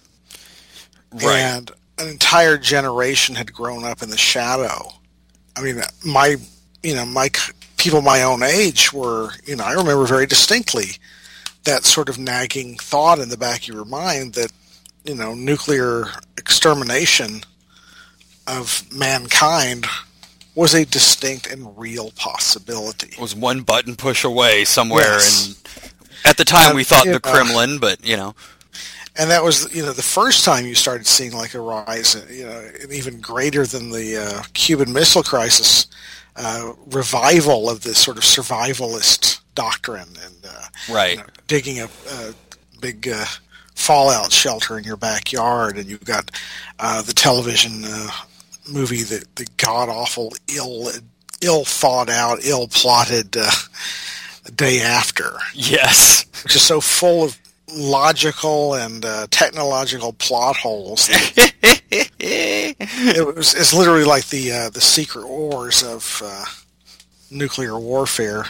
And an entire generation had grown up in the shadow. I mean, my people my own age were, I remember very distinctly that sort of nagging thought in the back of your mind that, nuclear extermination of mankind was a distinct and real possibility. It was one button push away somewhere, and at the time we thought the Kremlin, but, And that was, the first time you started seeing like a rise, and even greater than the Cuban Missile Crisis, revival of this sort of survivalist doctrine, and digging a big fallout shelter in your backyard, and you've got the television movie, the god awful, ill thought out, ill plotted Day After. Yes, which is so full of logical and technological plot holes. It's literally like the secret wars of nuclear warfare.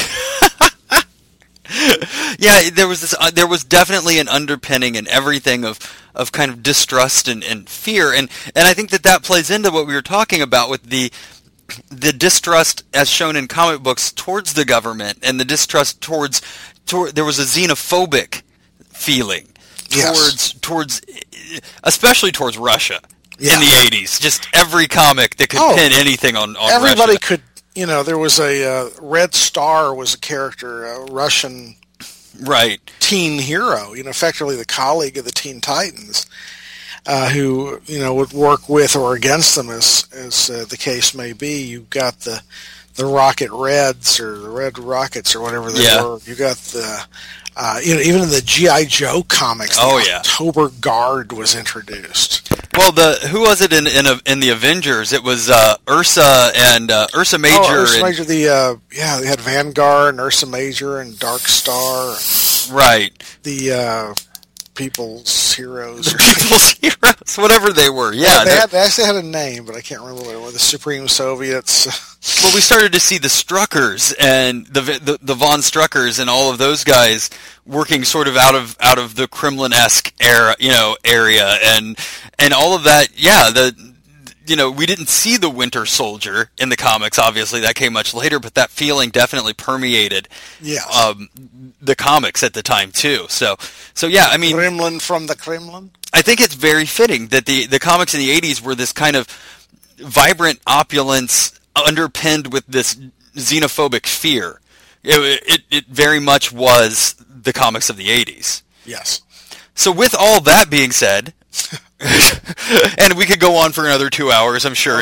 Yeah, there was definitely an underpinning and everything of kind of distrust and fear, and I think that plays into what we were talking about with the distrust as shown in comic books towards the government, and the distrust towards there was a xenophobic feeling towards especially towards Russia in the 80s. Just every comic that could pin anything on everybody Russia. Could, there was a Red Star was a character, a Russian teen hero, effectively the colleague of the Teen Titans, who, would work with or against them as the case may be. You've got the Rocket Reds or the Red Rockets or whatever they were. You got the even in the G.I. Joe comics, the October Guard was introduced. Well, who was it in the Avengers? It was Ursa and Ursa Major. Oh, Ursa Major. They had Vanguard and Ursa Major and Dark Star. The People's Heroes. The People's Heroes, whatever they were. Yeah, they actually had a name, but I can't remember what it was. The Supreme Soviets. Well, we started to see the Struckers and the von Struckers and all of those guys working sort of out of the Kremlin-esque area, and all of that. Yeah, we didn't see the Winter Soldier in the comics. Obviously, that came much later, but that feeling definitely permeated the comics at the time too. So yeah, I mean, Kremlin from the Kremlin. I think it's very fitting that the comics in the 80s were this kind of vibrant opulence underpinned with this xenophobic fear. It very much was the comics of the 80s. Yes. So with all that being said, And we could go on for another 2 hours, I'm sure,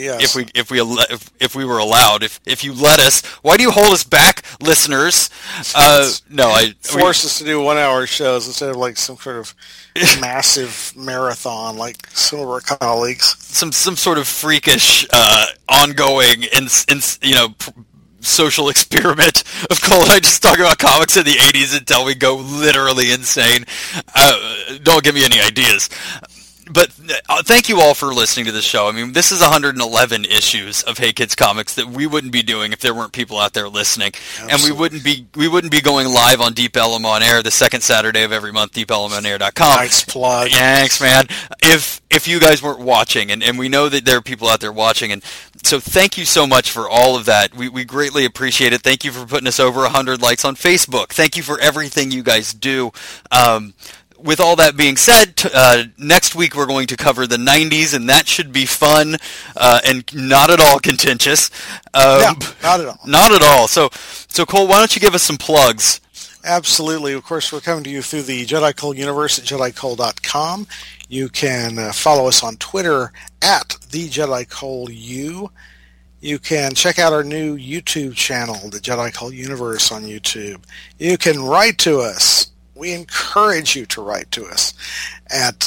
if we were allowed. If you let us, why do you hold us back, listeners? Force us to do 1 hour shows instead of like some sort of massive marathon like some of our colleagues. Some sort of freakish, ongoing, social experiment of Cole and I just talking about comics in the 80s until we go literally insane. Don't give me any ideas. But thank you all for listening to the show. I mean, this is 111 issues of Hey Kids Comics that we wouldn't be doing if there weren't people out there listening. Absolutely. And we wouldn't be going live on Deep Ellum on Air the second Saturday of every month, deepellumonair.com. Nice plug. Thanks, man. If you guys weren't watching, and we know that there are people out there watching, and so thank you so much for all of that. We greatly appreciate it. Thank you for putting us over 100 likes on Facebook. Thank you for everything you guys do. With all that being said, next week we're going to cover the 90s, and that should be fun and not at all contentious. No, not at all. Not at all. So Cole, why don't you give us some plugs? Absolutely. Of course, we're coming to you through the Jedi Cole universe at JediCole.com. You can follow us on Twitter at the Jedi Cole U. You can check out our new YouTube channel, the Jedi Cole Universe on YouTube. You can write to us. We encourage you to write to us at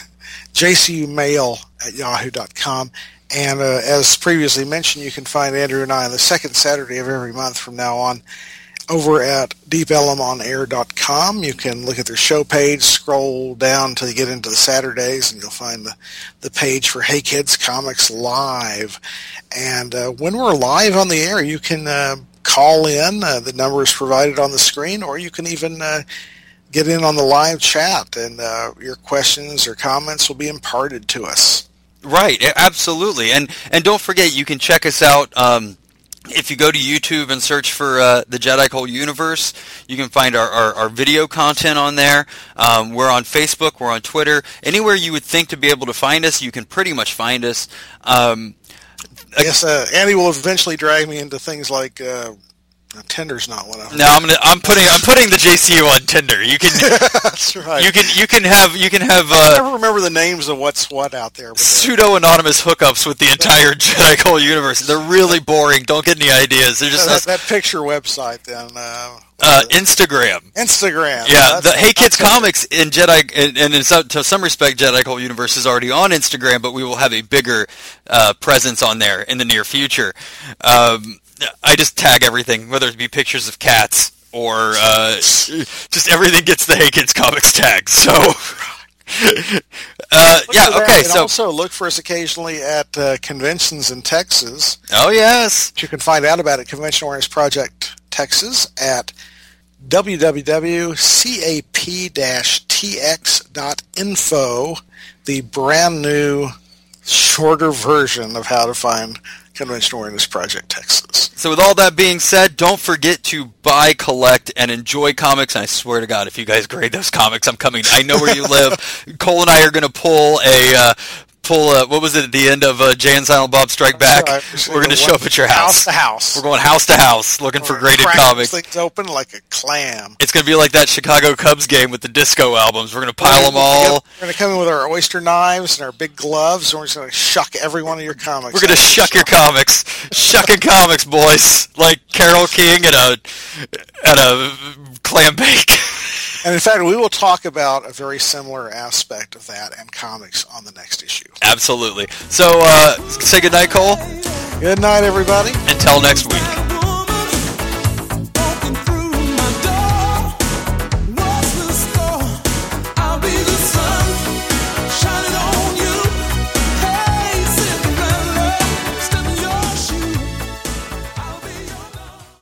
jcumail@yahoo.com. And as previously mentioned, you can find Andrew and I on the second Saturday of every month from now on over at deepellumonair.com. You can look at their show page, scroll down until you get into the Saturdays, and you'll find the page for Hey Kids Comics Live. And when we're live on the air, you can call in. The number is provided on the screen, or you can even get in on the live chat, and your questions or comments will be imparted to us. Right, absolutely. And don't forget, you can check us out if you go to YouTube and search for the Jedi Cole Universe. You can find our video content on there. We're on Facebook, we're on Twitter. Anywhere you would think to be able to find us, you can pretty much find us. Yes, Andy will eventually drag me into things like Tinder's not one of them. No, I'm putting the JCU on Tinder. You can. That's right. You can have. I never remember the names of what's what out there. Pseudo anonymous hookups with the entire Jedi Cole universe. They're really boring. Don't get any ideas. They're just that picture website then. Instagram. Yeah, the Hey Kids Comics in Jedi, and in to some respect, Jedi Cole Universe is already on Instagram, but we will have a bigger presence on there in the near future. I just tag everything, whether it be pictures of cats or just everything gets the Hey Kids Comics tag. So, okay. So also look for us occasionally at conventions in Texas. Oh yes, you can find out about it. Convention Awareness Project Texas at www.cap-tx.info. The brand new, shorter version of how to find Convention Awareness Project Texas. So with all that being said, don't forget to buy, collect, and enjoy comics. And I swear to God, if you guys grade those comics, I'm coming. I know where you live. Cole and I are going to pull what was it at the end of Jay and Silent Bob Strike Back? Right. We're going to show up at your house. House to house. We're going house to house looking for graded comics. Things open like a clam. It's going to be like that Chicago Cubs game with the disco albums. We're going to pile them all. We're going to come in with our oyster knives and our big gloves, and we're just going to shuck every one of your comics. We're going to shuck your comics. Shucking comics, boys. Like Carole King at a clam bake. And in fact, we will talk about a very similar aspect of that and comics on the next issue. Absolutely. So, say goodnight, Cole. Good night, everybody. Until next week.